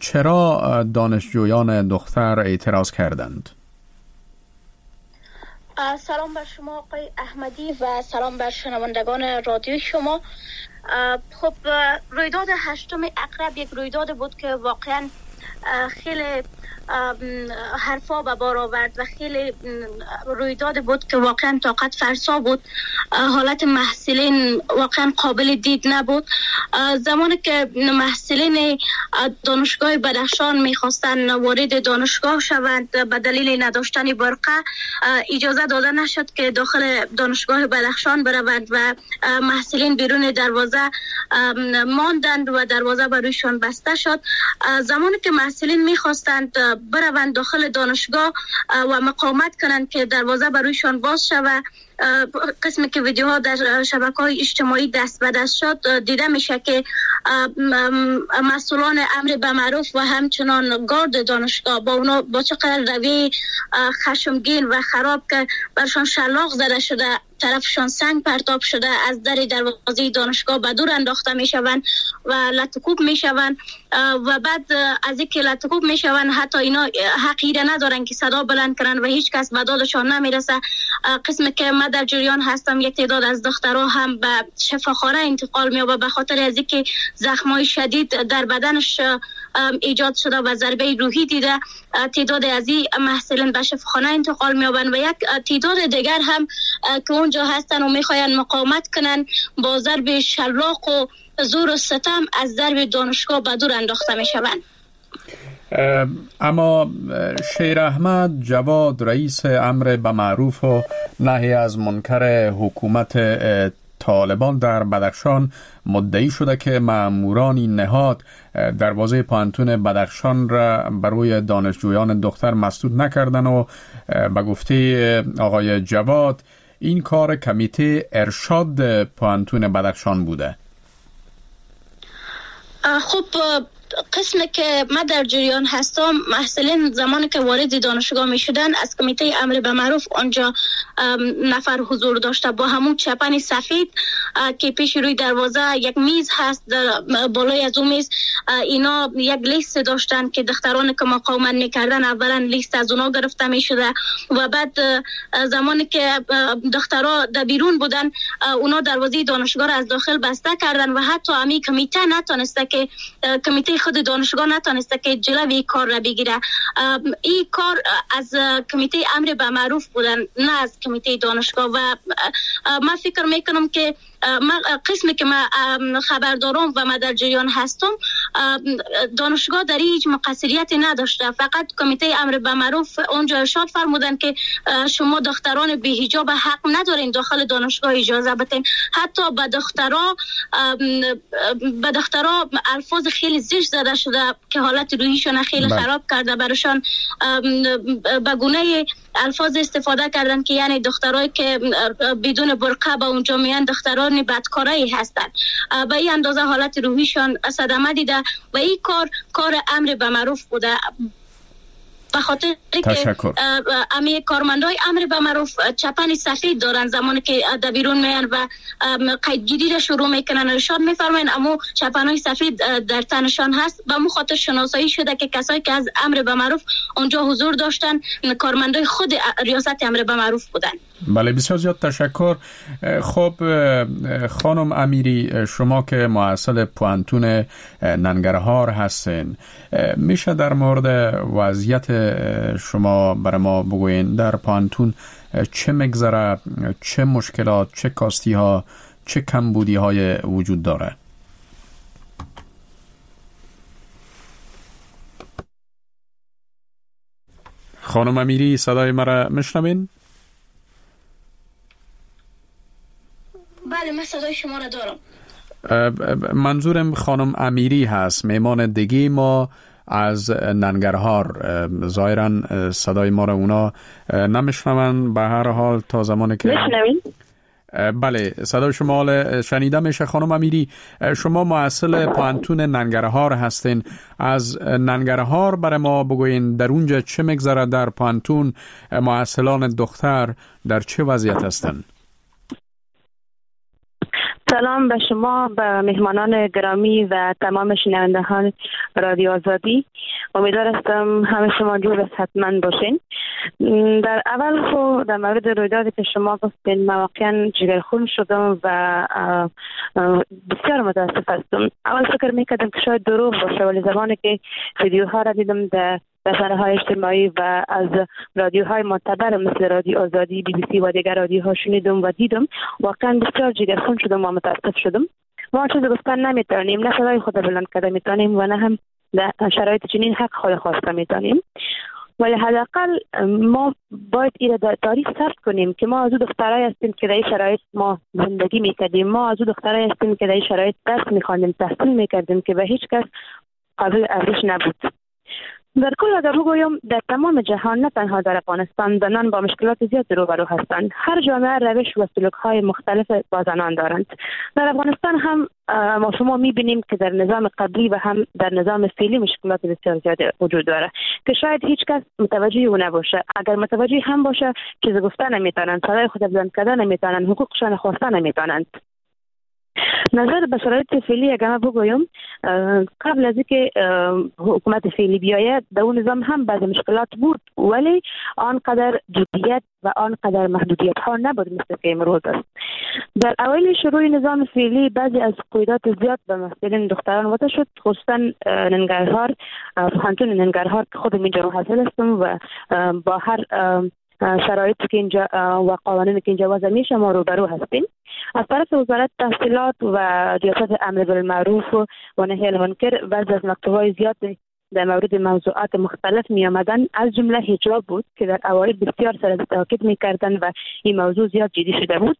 چرا دانشجویان دختر اعتراض کردند؟ سلام بر شما آقای احمدی و سلام بر شنوندگان رادیو شما. خب رویداد 8 اقرب یک رویداد بود که واقعا خیلی حرفا به بار آورد و خیلی رویداد بود که واقعا طاقت فرسا بود. حالت محصلین واقعا قابل دید نبود. زمانی که محصلین دانشگاه بدخشان میخواستن وارد دانشگاه شوند به دلیل نداشتن برقه، اجازه داده نشد که داخل دانشگاه بدخشان بروند و محصلین بیرون دروازه ماندند و دروازه برویشان بسته شد. زمانی که محصلین میخواستند بروند داخل دانشگاه و مقاومت کنند که دروازه برویشان باز شود، قسمی که ویدیوها در شبکه‌های اجتماعی دست به دست شد دیده میشه که مسئولان امر به معروف و همچنان گارد دانشگاه با اونا با چقدر روی خشمگین و خراب که برشان شلاق زده شده، طرفشان سنگ پرتاب شده، از در دروازه دانشگاه به دور انداخته میشوند و لطکوب میشوند و بعد از اینکه لطکوب میشوند حتی اینا حقی ندارن که صدا بلند کنن و هیچ کس به دادشان نمیرسه. قسمی که من در جریان هستم یک تعداد از دخترها هم به شفاخانه انتقال می‌یابند به خاطر از اینکه زخمای شدید در بدنش ایجاد شده و ضربه روحی دیده. تعداد از این محصلین به شفاخانه انتقال می‌یابند و یک تعداد دیگر هم که اونجا هستن و میخواین مقاومت کنن با ضرب شلاق و زور و ستم از درب دانشگاه به دور انداخته میشوند. اما شیر احمد جواد رئیس امر به معروف و نهی از منکر حکومت طالبان در بدخشان مدعی شده که ماموران این نهاد دروازه پانتون بدخشان را برای دانشجویان دختر مسدود نکردن و به گفته آقای جواد این کار کمیته ارشاد پانتون بدخشان بوده. خب قسمی که من در جریان هستم، محصلین زمانی که وارد دانشگاه می شدن از کمیته امر به معروف آنجا نفر حضور داشته با همون چپن سفید که پیش روی دروازه یک میز هست. در بالای از اون میز اینا یک لیست داشتن که دختران که مقاومت میکردن اولا لیست از اونا گرفته می شده و بعد زمانی که دخترها در بیرون بودن اونا دروازه دانشگاه را از داخل بسته کردن و حتی امی کمیته نتونسته که کمیته خود دانشگاه نتونسته که جلوی کار را بگیره. این کار از کمیته امر به معروف بودن نه از کمیته دانشگاه و من فکر میکنم که قسمی که من خبر دارم و من در جریان هستم دانشگاه در هیچ مقصریتی نداشته، فقط کمیته امر به معروف اونجا ارشاد فرمودن که شما دختران بی حجاب حق ندارین داخل دانشگاه اجازه بدین. حتی به دخترها الفاظ خیلی زشت زده شده که حالت روحیشون خیلی خراب کرده، براشان به گونه الفاظ استفاده کردن که یعنی دخترایی که بدون برقه با اونجا میان دختران بدکاری هستن. به این اندازه حالت روحیشان صدمه دیده و این کار امر به معروف بوده. به خاطر که امی کارمندای امر به معروف چپن سفید دارن، زمانی که در بیرون میان و قیدگیری را شروع میکنن ارشاد میفرماین اما چپنای سفید در تنشان هست. به خاطر شناسایی شده که کسایی که از امر به معروف اونجا حضور داشتن کارمندای خود ریاست امر به معروف بودن. بله بسیار زیاد تشکر. خب خانم امیری، شما که مؤسسه پوانتون ننگرهار هستین، میشه در مورد وضعیت شما برای ما بگوین؟ در پوانتون چه مگذره، چه مشکلات، چه کاستی ها، چه کمبودی های وجود داره؟ خانم امیری صدای مرا میشنوین؟ بله من صدای شما را دارم. منظورم خانم امیری هست، میمان دیگه ما از ننگرهار. ظاهرا صدای ما را اونا نمیشنون. به هر حال تا زمانی که میشنوین؟ بله صدای شما شنیده میشه. خانم امیری، شما مؤسسه پوانتون ننگرهار هستین. از ننگرهار برای ما بگوین در اونجا چه مگذره؟ در پوانتون محصلان دختر در چه وضعیت هستن؟ سلام به شما، به مهمانان گرامی و تمام شنوندگان رادیو آزادی. امیدوار هستم همه شما جور و صحتمند باشین. در اول خود در مورد رویدادی که شما گفتین من واقعا جگرخون شدم و بسیار متاسف هستم. اول فکر میکردم که شاید دروغ باشه، ولی زمانی که ویدیوها را دیدم در رسانه‌های اجتماعی و از رادیوهای معتبر مثل رادیو آزادی، BBC و دیگر رادیوها شنیدم و دیدم، واقعا بسیار جگرخون شدم و متاسف شدم. ما چیز گفتن نمیتونیم، نه صدای خود بلند کرده میتونیم و نه هم در شرایط چنین حق خود خواسته میتونیم. ولی حداقل ما باید این را تاریخ ثبت کنیم که ما از دخترای هستیم که در این شرایط ما زندگی میکردیم، ما از دخترای هستیم که در این شرایط درس میخواندیم، تحصیل میکردیم که به هیچ کس قابل ارزش نبود. در کل اگر بگویم در تمام جهان نه تنها در افغانستان زنان با مشکلات زیاد روبرو هستند. هر جامعه روش و سلوک‌های مختلف با زنان دارند. در افغانستان هم ما شما می‌بینیم که در نظام قبلی و هم در نظام فعلی مشکلات بسیار زیاد وجود داره که شاید هیچ کس متوجه اون نباشه. اگر متوجه هم باشه چیز گفتن نمیتونن، صدای خود بلند کردن نمیتونن، حقوقشان خواستن نمیتونن. نظر به شرایط فعلی اگر بگویم، قبل از اینکه حکومت فعلی بیاید در اون نظام هم بعضی مشکلات بود، ولی آنقدر جدیت و آنقدر محدودیت ها نبود مثل که امروز است. در اوایل شروع نظام فعلی بعضی از قیودات زیاد به مسئولین دختران وضع شد، خصوصا ننگرهار، پوهنتون ننگرهار که خودم اینجا محصل هستم و با هر شرایطی که اینجا و قوانینی که اینجا وضع میشه ما روبرو هستیم. از طرف وزارت تحصیلات و ریاست امر بالمعروف و نهی عن المنکر بعضی از مکتوب‌های زیاد در مورد موضوعات مختلف می آمدن، از جمله حجاب بود که در اوایل بسیار سر تاکید میکردن و این موضوع زیاد جدی شده بود.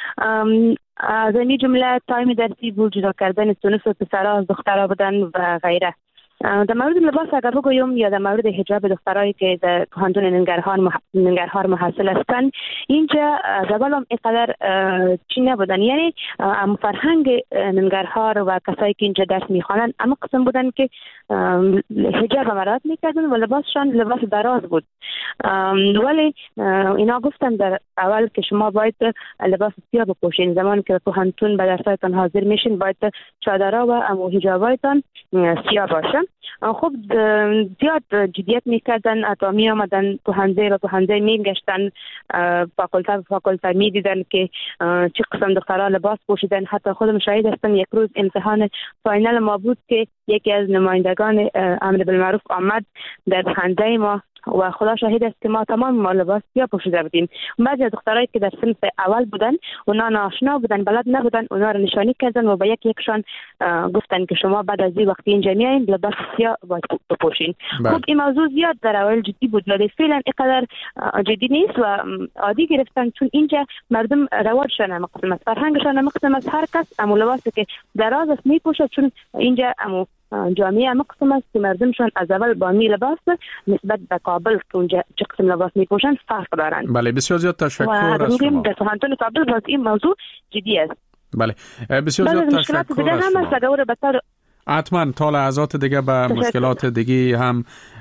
از این جمله تایم درسی بود، جدا کردن سنوس و پسرها از دخترها بودن و غیره. در مورد لباس اگر بگویم یا در مورد حجاب دخترایی که در پوهنتون ننگرهار محصل هستند، اینجا از اول هم اینقدر چی نبودن، یعنی فرهنگ ننگرهار و کسایی که اینجا درس میخوانند اما قسم بودن که حجاب مراعات میکردن و لباسشان لباس دراز بود. ولی اینا گفتن در اول که شما باید لباس سیاه بپوشین، زمانی که پوهنتون به درسایتان حاضر میشین باید چادرها و حجابایتان سیاه باشه. خب زیاد جدیت میکردن، حتی می آمدن پوهنده و پوهنده میگشتن فاکولته و فاکولته میدیدن که چه قسم دخترها لباس پوشیدن. حتی خودم شاهد هستم یک روز امتحان فاینال ما بود که یکی از نمایندگان امر بالمعروف آمد در خنده ما و خدا شاهد است که ما تمام ما لباس سیاه پوشیده بودیم. بعضی از دخترایی که در صنف اول بودن اونا ناآشنا بودن، بلد نبودن، اونا رو نشانی کردن و به یکشان گفتن که شما بعد از این وقتی اینجا میایین لباس سیاه باید بپوشین. خب این موضوع زیاد در اول جدی بود ولی فعلا اینقدر جدی نیست و عادی گرفتن، چون اینجا مردم رواجشان هم مقسم است، فرهنگشان هم مقسم است. هر کس امو لباسی که دراز است میپوشه، چون اینجا امو جامعه مقسم است که مردمشان از اول با می لباس نسبت به کابل که اونجا چه قسم لباس میپوشن فرق دارن. بله بسیار زیاد تشکر از شما. در پوهنتون کابل باز این موضوع جدی است. بله بسیار زیاد تشکر از شما. حتما تا لحظات دیگه به مشکلات دیگه هم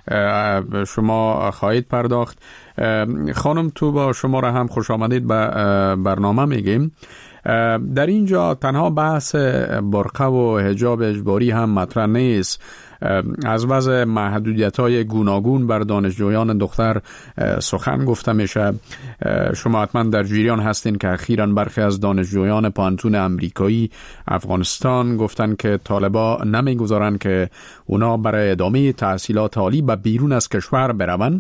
شما خواهید پرداخت. خانم تو با شما را هم خوش آمدید به برنامه میگیم. در اینجا تنها بحث برقه و حجاب اجباری هم مطرح نیست. از وضع محدودیت‌های گوناگون بر دانشجویان دختر سخن گفته میشه. شما حتما در جریان هستین که اخیراً برخی از دانشجویان پانتون امریکایی افغانستان گفتن که طالبا نمیگذارن که اونا برای ادامه تحصیلات عالی به بیرون از کشور بروند.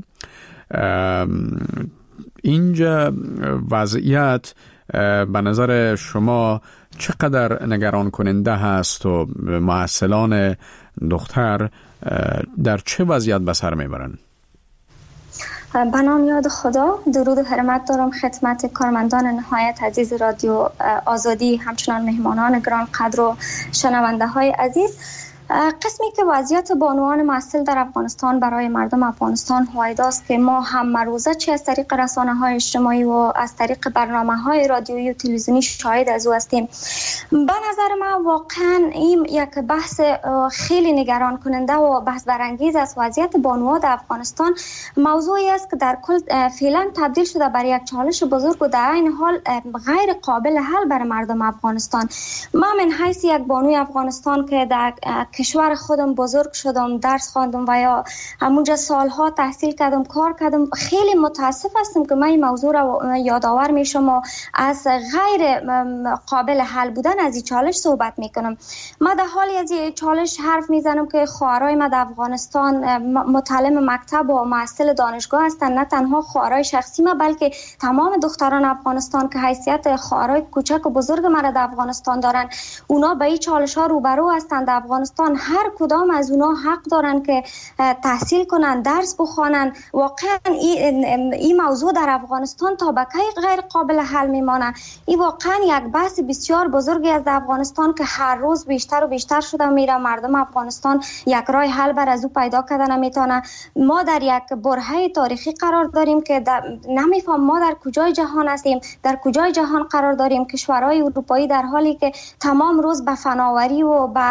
اینجا وضعیت به نظر شما چقدر نگران کننده هست و محصلان دختر در چه وضعیت به سر میبرن؟ به نام یاد خدا، درود و حرمت دارم خدمت کارمندان نهایت عزیز رادیو آزادی، همچنان مهمانان گران قدر و شنونده های عزیز. قسمی که وضعیت بانوان محصل در افغانستان برای مردم افغانستان هویداست که ما هم روزه چه از طریق رسانه‌های اجتماعی و از طریق برنامه‌های رادیویی و تلویزیونی شاهد از او هستیم. به نظر من واقعا این یک بحث خیلی نگران کننده و بحث برانگیز است. وضعیت بانوان در افغانستان موضوعی است که در کل فعلا تبدیل شده بر یک چالش بزرگ و در این حال غیر قابل حل برای مردم افغانستان. من من حیث یک بانوی افغانستان که در کشور خودم بزرگ شدم، درس خواندم و یا همونجا سالها تحصیل کردم، کار کردم، خیلی متاسف هستم که من این موضوع را یادآور میشم و از غیر قابل حل بودن از این چالش صحبت میکنم. من در حالی از این چالش حرف میزنم که خواهرای من در افغانستان متعلم مکتب و محصل دانشگاه هستند. نه تنها خواهرای شخصی من بلکه تمام دختران افغانستان که حیثیت خواهرای کوچک و بزرگ من در افغانستان دارن، اونا به این چالش ها روبرو هستند. در افغانستان هر کدام از اونا حق دارن که تحصیل کنن، درس بخوانن. واقعا این موضوع در افغانستان تا به کی غیر قابل حل میمانه؟ این واقعا یک بحث بسیار بزرگی از افغانستان که هر روز بیشتر و بیشتر شده میره. مردم افغانستان یک راه حل بر از او پیدا کردن نمیتونه. ما در یک برهه تاریخی قرار داریم که نمیفهم ما در کجای جهان هستیم، در کجای جهان قرار داریم. کشورهای اروپایی در حالی که تمام روز به فناوری و به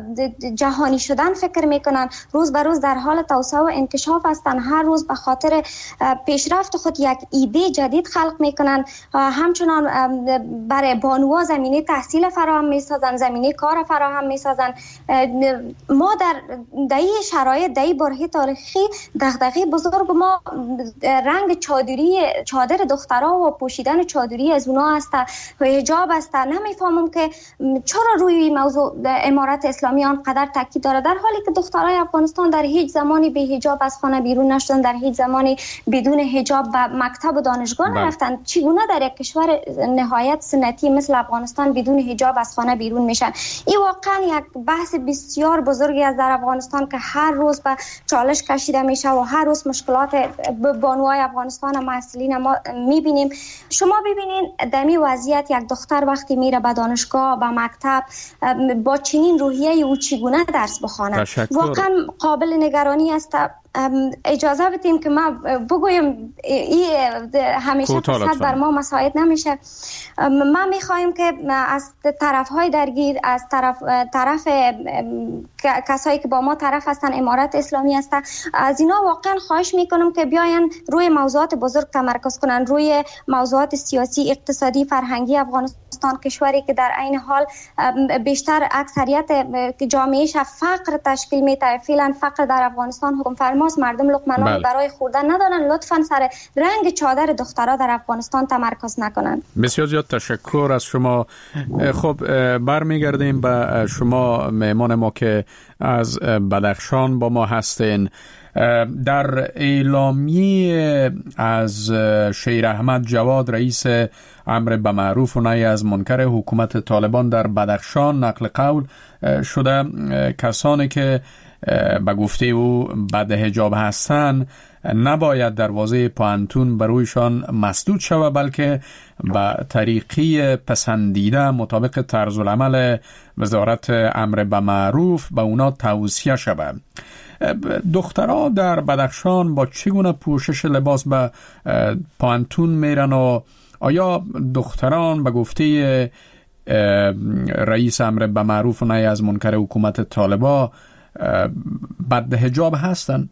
جهانی شدن فکر میکنن، روز به روز در حال توسعه و انکشاف هستن، هر روز به خاطر پیشرفت خود یک ایده جدید خلق میکنن. همچنان برای بانوها زمینه تحصیل فراهم میسازن، زمینه کار فراهم میسازن. ما در این شرایط، در این برهه تاریخی دغدغه بزرگ ما رنگ چادر دخترها و پوشیدن چادری از اونا است و حجاب است. نمیفهمم که چرا روی این موضوع امارت اسلامی آنقدر تاکید داره، در حالی که دخترای افغانستان در هیچ زمانی به حجاب از خانه بیرون نشدن، در هیچ زمانی بدون حجاب به مکتب و دانشگاه نرفتن. چگونه در یک کشور نهایت سنتی مثل افغانستان بدون حجاب از خانه بیرون میشن؟ این واقعا یک بحث بسیار بزرگی است در افغانستان که هر روز به چالش کشیده میشه و هر روز مشکلات بانوهای افغانستان و محصلین ما میبینیم. شما ببینین در این وضعیت یک دختر وقتی میره به دانشگاه، به مکتب، با چنین روحیه او چگونه درس بخونه؟ واقعا قابل نگرانی است. اجازه بدیم که من بگویم همیشه فقط بر ما مساعد نمیشه. من میخوایم که از طرفهای درگیر، از طرف کسایی که با ما طرف هستن، امارت اسلامی هستن، از اینا واقعا خواهش میکنم که بیاین روی موضوعات بزرگ تمرکز کنن، روی موضوعات سیاسی، اقتصادی، فرهنگی افغانستان، کشوری که در این حال بیشتر اکثریت جامعهش فقر تشکیل میده. فعلا فقر در افغانستان حکم فرماست، مردم لقمه برای خوردن ندارن. لطفا سر رنگ چادر دخترها در افغانستان تمرکز نکنن. بسیار زیاد تشکر از شما. خب برمیگردیم به شما مهمان ما که از بدخشان با ما هستین. در اعلامیه از شیر احمد جواد رئیس امر به معروف و نهی از منکر حکومت طالبان در بدخشان نقل قول شده کسانی که به گفته او بد حجاب هستند نباید دروازه پانتون برویشان مسدود شود، بلکه به طریقی پسندیده مطابق طرز العمل وزارت امر به معروف به اونا توصیه شود. دخترها در بدخشان با چگونه پوشش لباس به پانتون میرن و آیا دختران به گفته رئیس امر به معروف و نهی از منکر حکومت طالبان بد حجاب هستن؟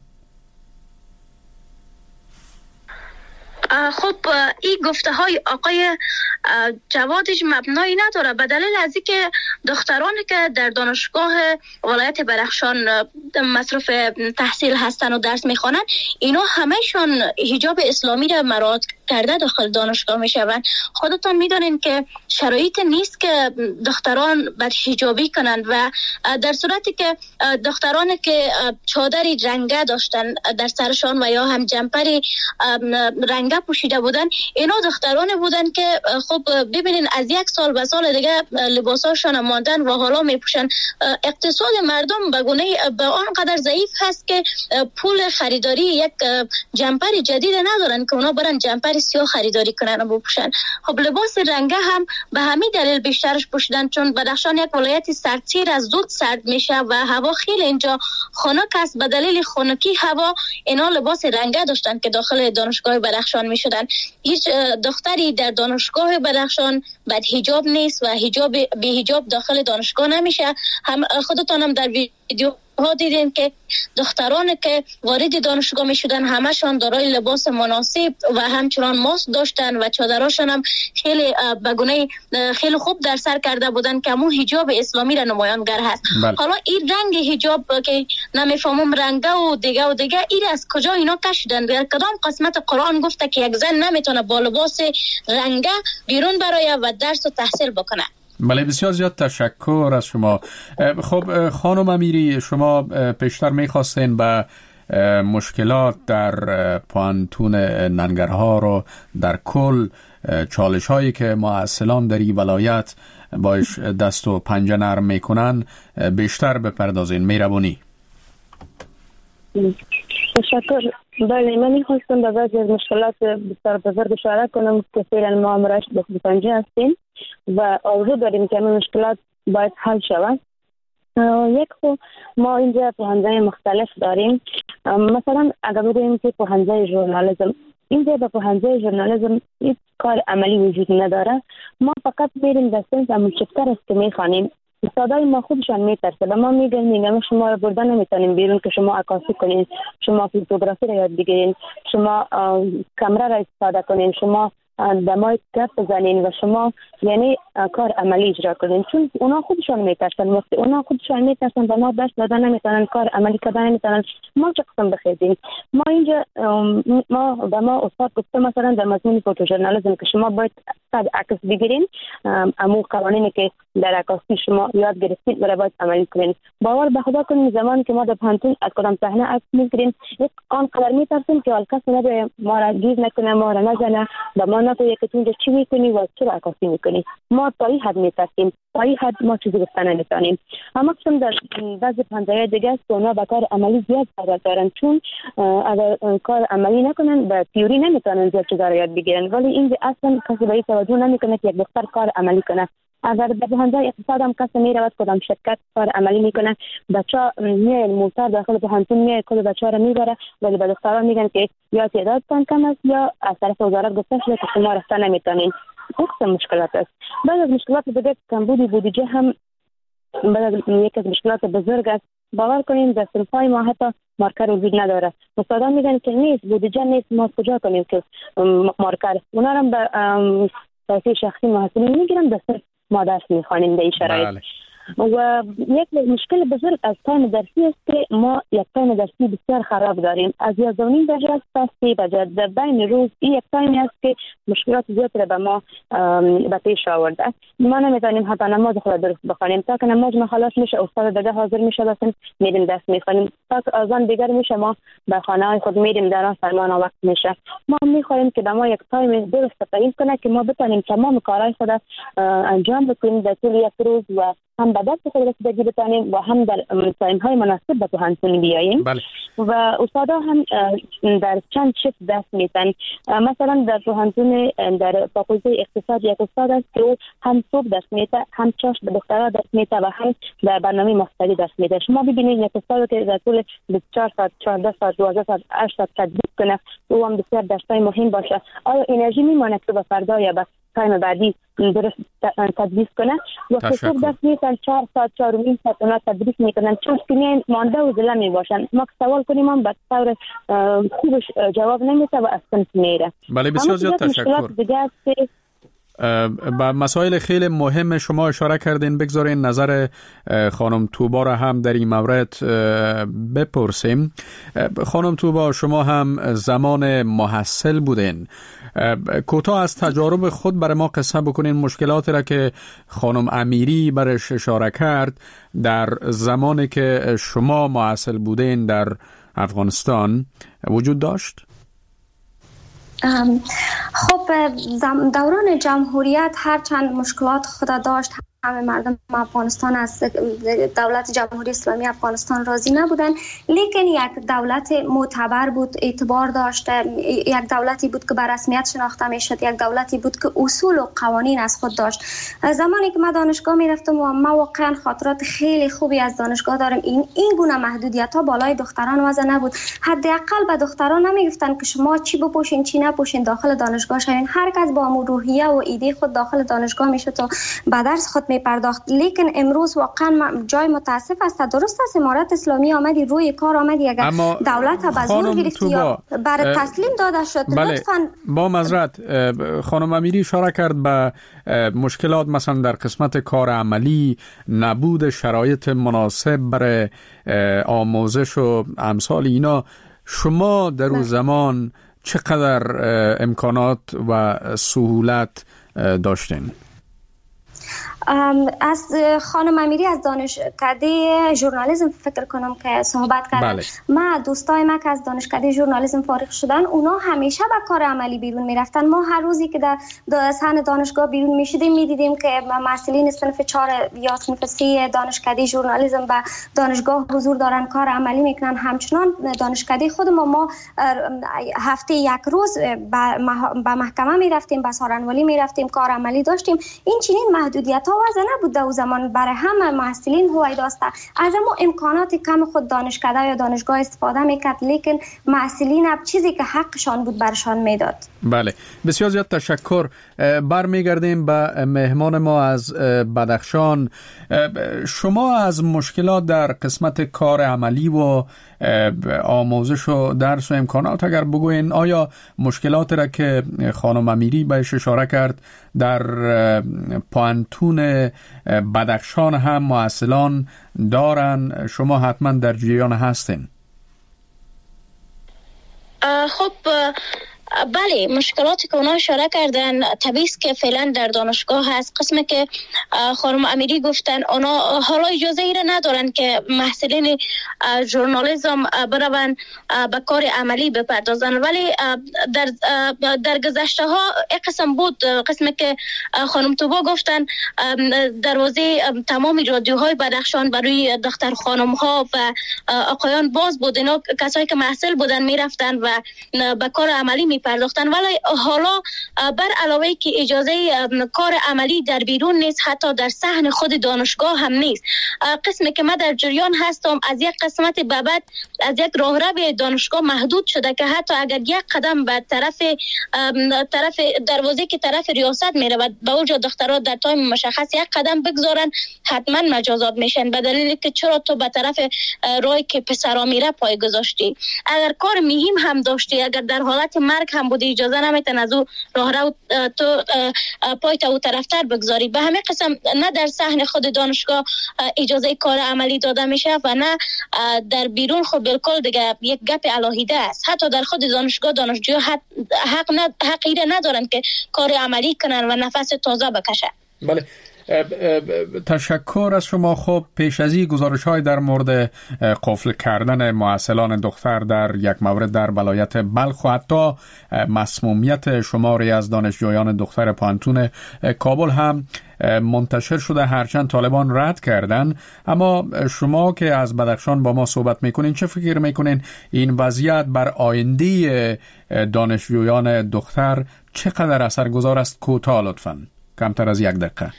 خب این گفته های آقای جوادش مبنایی نداره، به دلیل از اینکه دخترانی که در دانشگاه ولایت بدخشان مصروف تحصیل هستن و درس میخوانن، اینا همهشون حجاب اسلامی را مراعات کرده داخل دانشگاه میشوند. خودتان میدونین که شرایط نیست که دختران بد حجابی کنند و در صورتی که دخترانی که چادری رنگه داشتن در سرشان و یا هم جمپری رنگه پوشیده بودن، اینا دختران بودن که خب ببینین از یک سال به سال دیگه لباساشون ماندن و حالا میپوشن. اقتصاد مردم به آنقدر ضعیف هست که پول خریداری یک جمپر جدید ندارن که اونا برن جمپر کالای سیاه خریداری کنن و بپوشن. خب لباس رنگه هم به همین دلیل بیشترش پوشیدن چون بدخشان یک ولایت سردسیر از زود سرد میشه و هوا خیلی اینجا خنک است. به دلیل خنکی هوا اینا لباس رنگه داشتن که داخل دانشگاه بدخشان میشدن. هیچ دختری در دانشگاه بدخشان بعد حجاب نیست و بی حجاب داخل دانشگاه نمیشه. هم خودتانم در ویدیو ها دیدین که دختران که وارد دانشگاه می شدن همشان دارای لباس مناسب و همچنان ماسک داشتن و چادراشان هم خیلی بگونه خیلی خوب در سر کرده بودن که همون حجاب اسلامی را نمایانگر هست. حالا این رنگ حجاب که نمیفهمم رنگه و دیگه این از کجا اینا کشیدن؟ در کدام قسمت قرآن گفته که یک زن نمیتونه با لباس رنگه بیرون برای و درس و تحصیل بکنه؟ بله، بسیار زیاد تشکر از شما. خب خانم امیری، شما پیشتر میخواستین به مشکلات در پانتون ننگرهار و در کل چالش هایی که معسلان در این ولایت باش دست و پنجه نرم میکنن بیشتر بپردازین. مهربانی. تشکر. بله، من میخواستم به بعضی از مشکلات بسیار بزرگ اشاره کنم که فعلا ما همراهش به پنجه هستیم و آرزو داریم که این مشکلات باید حل شود. یک خو ما اینجا پوهنځای مختلف داریم. مثلا اگر بگوییم که پوهنځای ژورنالیسم، اینجا به پوهنځای ژورنالیسم هیچ کار عملی وجود نداره. ما فقط میریم در سنس عملچفتر است که میخوانیم. استادای ما خودشان میترسه به ما میگن شما رو بردن نمیتونیم بیرون که شما عکاسی کنین، شما فوتوگرافی را یاد بگیرین، شما کامera را استفاده کنین، شما دمای گپ بزنین و شما یعنی کار عملی اجرا کنین. چون اونا خودشان میترسن، اونا خودشان میترسن به ما دست دادن نمیتونن، کار عملی کردن نمیتونن. ما چه قسم بخیزیم؟ ما اینجا به ما استاد گفته مثلا در مضمون فوتوژورنالیسم که شما باید عکس بگیرین، امو قوانینی که در عکاسی شما یاد گرفتید برای باید عملی کنین. باور به خدا کنین زمانی که ما در پانتون از کدام صحنه عکس میگیریم آنقدر میترسیم که کسی نباید ما را گیز نکنه، ما را نزنه، به ما نگویه که تو اینجا چی میکنی و چرا عکاسی میکنی. ما تا این حد میترسیم، تا این حد ما چیزی گفتن نمیتونیم. اما قسم در بعضی پانتون‌های دیگه است که اونا به کار عملی زیاد عادت دارن، چون اگر کار عملی نکنن به تئوری نمیتونن زیاد چیزا رو یاد بگیرن. ولی اینجا اصلا کسی به این توجه نمیکنه که یک دختر کار عملی کنه. اگر در پوهنځای اقتصاد هم کسی میرود کدام شرکت کار عملی میکنه، بچه میه موتر داخل پوهنتون میه کل بچه رو میبره، ولی به دختران میگن که یا تعدادتان کم است یا از طرف وزارت گفته شده که شما رفتن نمیتونین. این مشکلات است. بعد از مشکلات دیگه کمبودی بودجه هم بعد یک از مشکلات بزرگ است. باور کنیم در صنف‌های ما حتی مارکر وجود نداره. استادان میگن که نیست، بودجه نیست، ما کجا کنیم که مارکر؟ اونا هم به پیسه شخصی محصولین میگیرن، دست ما درس میخوانیم در این شرایط. و یک مشکل بزرگ از تایم درسی است که ما یک تایم درسی بسیار خراب داریم. از 11 درجه تا 3 درجه در بین روز این یک تایمی است که مشکلات زیاد را به ما به پیش آورده. ما نمیتونیم حتی نماز خود درست بخوانیم. تا که نماز ما خلاص میشه استاد دیگه حاضر میشه بسیم میریم درس میخوانیم. تا که اذان دیگر میشه ما به خانه خود میریم در فرمان وقت میشه. ما میخوایم که به ما یک تایم درست تعیین کنه که ما بتونیم تمام کارهای خود انجام بدیم در طول یک روز و هم به دست خود رسیدگی بتانیم و هم در تایم‌های مناسب به پوهنتون بیاییم. و استادا هم در چند شفت درس میتن. مثلا در پوهنتون در فاکولته اقتصاد یک استاد است که هم صبح درس میده، هم چاش به دخترها درس میده و هم در برنامه ماستری درس میده. شما ببینید یک استاد که در طول 24 ساعت، 14 ساعت، 12 ساعت، 8 ساعت تدریس کنه، او هم بسیار درسای مهم باشه. آیا انرژی میمونه که به فردا یا به تایم بعدی درست تدریس کنه؟ و صبح درس میتن 4 ساعت 4 و نیم ساعت اونا تدریس میکنن، چون سینه مانده و زله میباشن. ما سوال کنیم هم به طور خوبش جواب نمیده و اصلا میره. بله، بسیار زیاد تشکر. با مسائل خیلی مهم شما اشاره کردین. بگذارین نظر خانم توبا را هم در این مورد بپرسیم. خانم توبا، شما هم زمان محصل بودین. کوتاه از تجارب خود برای ما قصه بکنین مشکلاتی را که خانم امیری برش اشاره کرد در زمانی که شما محصل بودین در افغانستان وجود داشت؟ خب دوران جمهوریت هر چند مشکلات خود داشت، همه مردم افغانستان از دولت جمهوری اسلامی افغانستان راضی نبودن، لیکن یک دولت معتبر بود، اعتبار داشت، یک دولتی بود که به رسمیت شناخته میشد، یک دولتی بود که اصول و قوانین از خود داشت. زمانی که من دانشگاه میرفتم و ما واقعا خاطرات خیلی خوبی از دانشگاه دارم. این گونه محدودیت ها بالای دختران وضع نبود. حداقل به دختران نمیگفتن که شما چی بپوشین چی نپوشین داخل دانشگاه شوین. هر کس با روحیه و ایده خود داخل دانشگاه میشد و به درس خود میپرداخت. لیکن امروز واقعا جای متاسف است. درست است امارت اسلامی آمدی روی کار آمدی، اگر دولت به زور گرفتی یا برای تسلیم داده شد. بله. لطفاً با معذرت خانم امیری اشاره کرد به مشکلات مثلا در قسمت کار عملی، نبود شرایط مناسب برای آموزش و امثال اینا. شما در اون زمان چقدر امکانات و سهولت داشتین؟ از خانم امیری از دانشکده ژورنالیسم فکر کنم که صحبت کردن. بله. ما دوستای ما که از دانشکده ژورنالیسم فارغ شدن، اونا همیشه به کار عملی بیرون میرفتن. ما هر روزی که در صحن دانشگاه بیرون میشدیم میدیدیم که محصلین صنف 4 یا صنف 3 دانشکده ژورنالیسم به دانشگاه حضور دارن، کار عملی میکنن. همچنان دانشکده خود ما هفته یک روز به محکمه میرفتیم، به سارنوالی میرفتیم، کار عملی داشتیم. این چنین محدودیت ها وضع نبود در زمان برای همه محصلین. هویداسته از اما امکانات کم خود دانشکده یا دانشگاه استفاده میکرد، لیکن محصلین اب چیزی که حقشان بود برشان میداد. بله، بسیار زیاد تشکر. برمیگردیم به مهمان ما از بدخشان. شما از مشکلات در قسمت کار عملی و آموزش و درس و امکانات اگر بگوین، آیا مشکلات را که خانم امیری بهش اشاره کرد در پانتون بدخشان هم محصلان دارن؟ شما حتما در جریان هستین. خب بله، مشکلاتی که اونا اشاره کردن طبیعی است که فعلا در دانشگاه هست. قسمی که خانم امیری گفتن اونا حالا اجازه ای را ندارن که محصلین ژورنالیسم بروند به کار عملی بپردازن، ولی در گذشته ها یک قسم بود، قسمی که خانم توبا گفتن دروازه تمام رادیوهای بدخشان برای دختر خانم ها و آقایان باز بود. اینا کسایی که محصل بودن میرفتن و به کار عملی پرداختن، ولی حالا بر علاوه که اجازه کار عملی در بیرون نیست، حتی در صحن خود دانشگاه هم نیست. قسمی که من در جریان هستم از یک قسمت به بعد از یک راهرو دانشگاه محدود شده که حتی اگر یک قدم به طرف دروازه که طرف ریاست میره و به اونجا دخترها در تایم مشخص یک قدم بگذارن حتما مجازات میشن، به دلیلی که چرا تو به طرف راهی که پسرا میره پای گذاشتی. اگر کار مهم هم داشتی، اگر در حالت مرگ هم بوده، اجازه نمیتن از او راهرو تو پای تا او طرفتر بگذاری. به همه قسم نه در صحن خود دانشگاه اجازه کار عملی داده میشه و نه در بیرون. خب بالکل دیگه یک گپ علاهیده است. حتی در خود دانشگاه دانشجوها حقی ندارن که کار عملی کنن و نفس تازه بکشن. بله، تشکر از شما. خب پیش از این گزارش‌های در مورد قفل کردن محصلان دختر در یک مورد در ولایت بلخ و حتی مسمومیت شماری از دانشجویان دختر پانتون کابل هم منتشر شده، هرچند طالبان رد کردن. اما شما که از بدخشان با ما صحبت میکنین، چه فکر میکنین این وضعیت بر آینده دانشجویان دختر چقدر اثرگذار است؟ کوتاه لطفاً، کمتر از 1 دقیقه.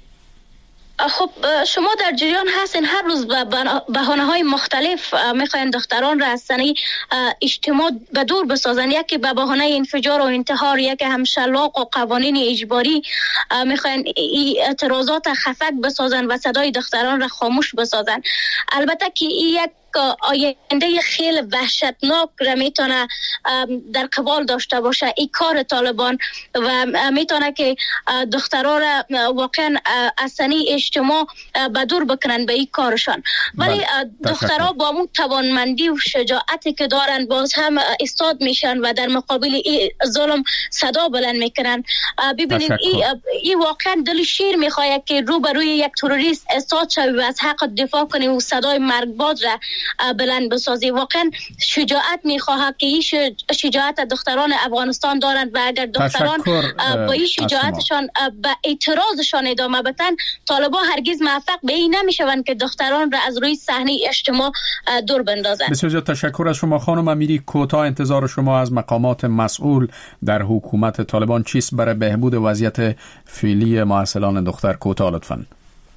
خب شما در جریان هستین، هر روز به بهانه‌های مختلف میخواین دختران را از صحنه اجتماع به دور بسازن. یکی به بهانه انفجار و انتحار، یکی هم شلاق و قوانین اجباری میخواین اعتراضات خفک بسازن و صدای دختران را خاموش بسازن. البته که یک آینده خیلی وحشتناک را میتونه در قبال داشته باشه این کار طالبان و میتونه که دخترها را واقعا از صحنه اجتماع به دور بکنن به این کارشان. ولی دخترها با اون توانمندی و شجاعتی که دارن باز هم استاد میشن و در مقابل این ظلم صدا بلند میکنن. ببینید این واقعا دل شیر میخواد که روبروی یک تروریست استاد شوی و از حق دفاع کنی و صدای مرگباد را بلند بسازی. واقعا شجاعت میخواهد که این شجاعت دختران افغانستان دارند و اگر دختران با این شجاعتشان به اعتراضشان ادامه بدن، طالبان هرگز موفق به این نمیشوند که دختران را از روی صحنه اجتماع دور بندازند. بسیار زیاد تشکر از شما خانم امیری. کوتاه انتظار شما از مقامات مسئول در حکومت طالبان چیست برای بهبود وضعیت فعلی معسلان دختر؟ کوتاه لطفاً.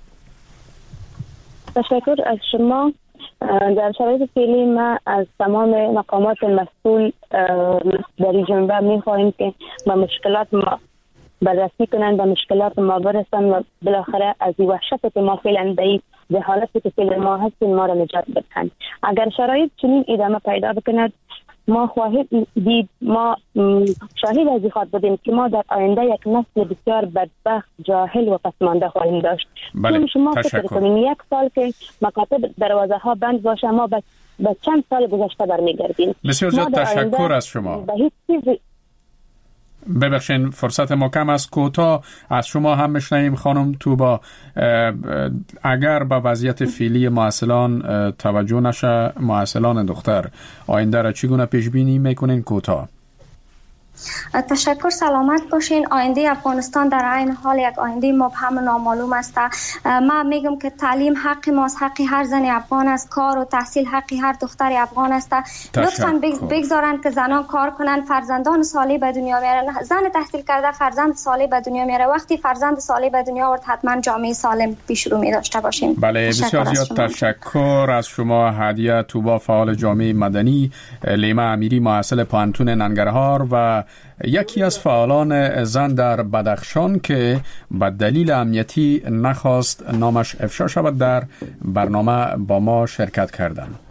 تشکر از شما. در شرایط فعلی ما از تمام مقامات مسئول در این جنبه می‌خواهیم که با مشکلات ما بررسی کنند، با مشکلات ما برسن و بالاخره از این وحشت که ما فعلا به حالتی که فعلا ما هستیم ما را نجات بدهند. اگر شرایط چنین ادامه پیدا بکند، ما خواهیم دید، ما شاهد از این خواهد بودیم که ما در آینده یک نسل بسیار بدبخت، جاهل و پسمانده خواهیم داشت. بله، شما فکر کنیم یک سال که مکاتب دروازه ها بند باشه، ما به چند سال گذشته برمیگردیم. بسیار زیاد تشکر از شما. به هیچ چیزی ببخشین فرصت ما کم است. کوتاه از شما هم میشنویم خانم توبا. اگر به وضعیت فعلی معسلان توجه نشه، معسلان دختر، آینده را چگونه پیش بینی میکنین؟ کوتاه. تشکر، سلامت باشین. آینده افغانستان در عین حال یک آینده مبهم و نامعلوم است. من میگم که تعلیم حق ماست، حق هر زن افغان است. کار و تحصیل حق هر دختر افغان است. لطفاً بگذارن که زنان کار کنن، فرزندان صالح به دنیا میارن. زن تحصیل کرده فرزند صالح به دنیا میاره. وقتی فرزند صالح به دنیا آورد، حتما جامعه سالم پیش رو می داشته باشیم. بله، بسیار زیاد تشکر از شما هدیه توبا، فعال جامعه مدنی، لیما امیری، محصل پانتون ننگرهار و یکی از فعالان زن در بدخشان که به دلیل امنیتی نخواست نامش افشا شود، در برنامه با ما شرکت کردند.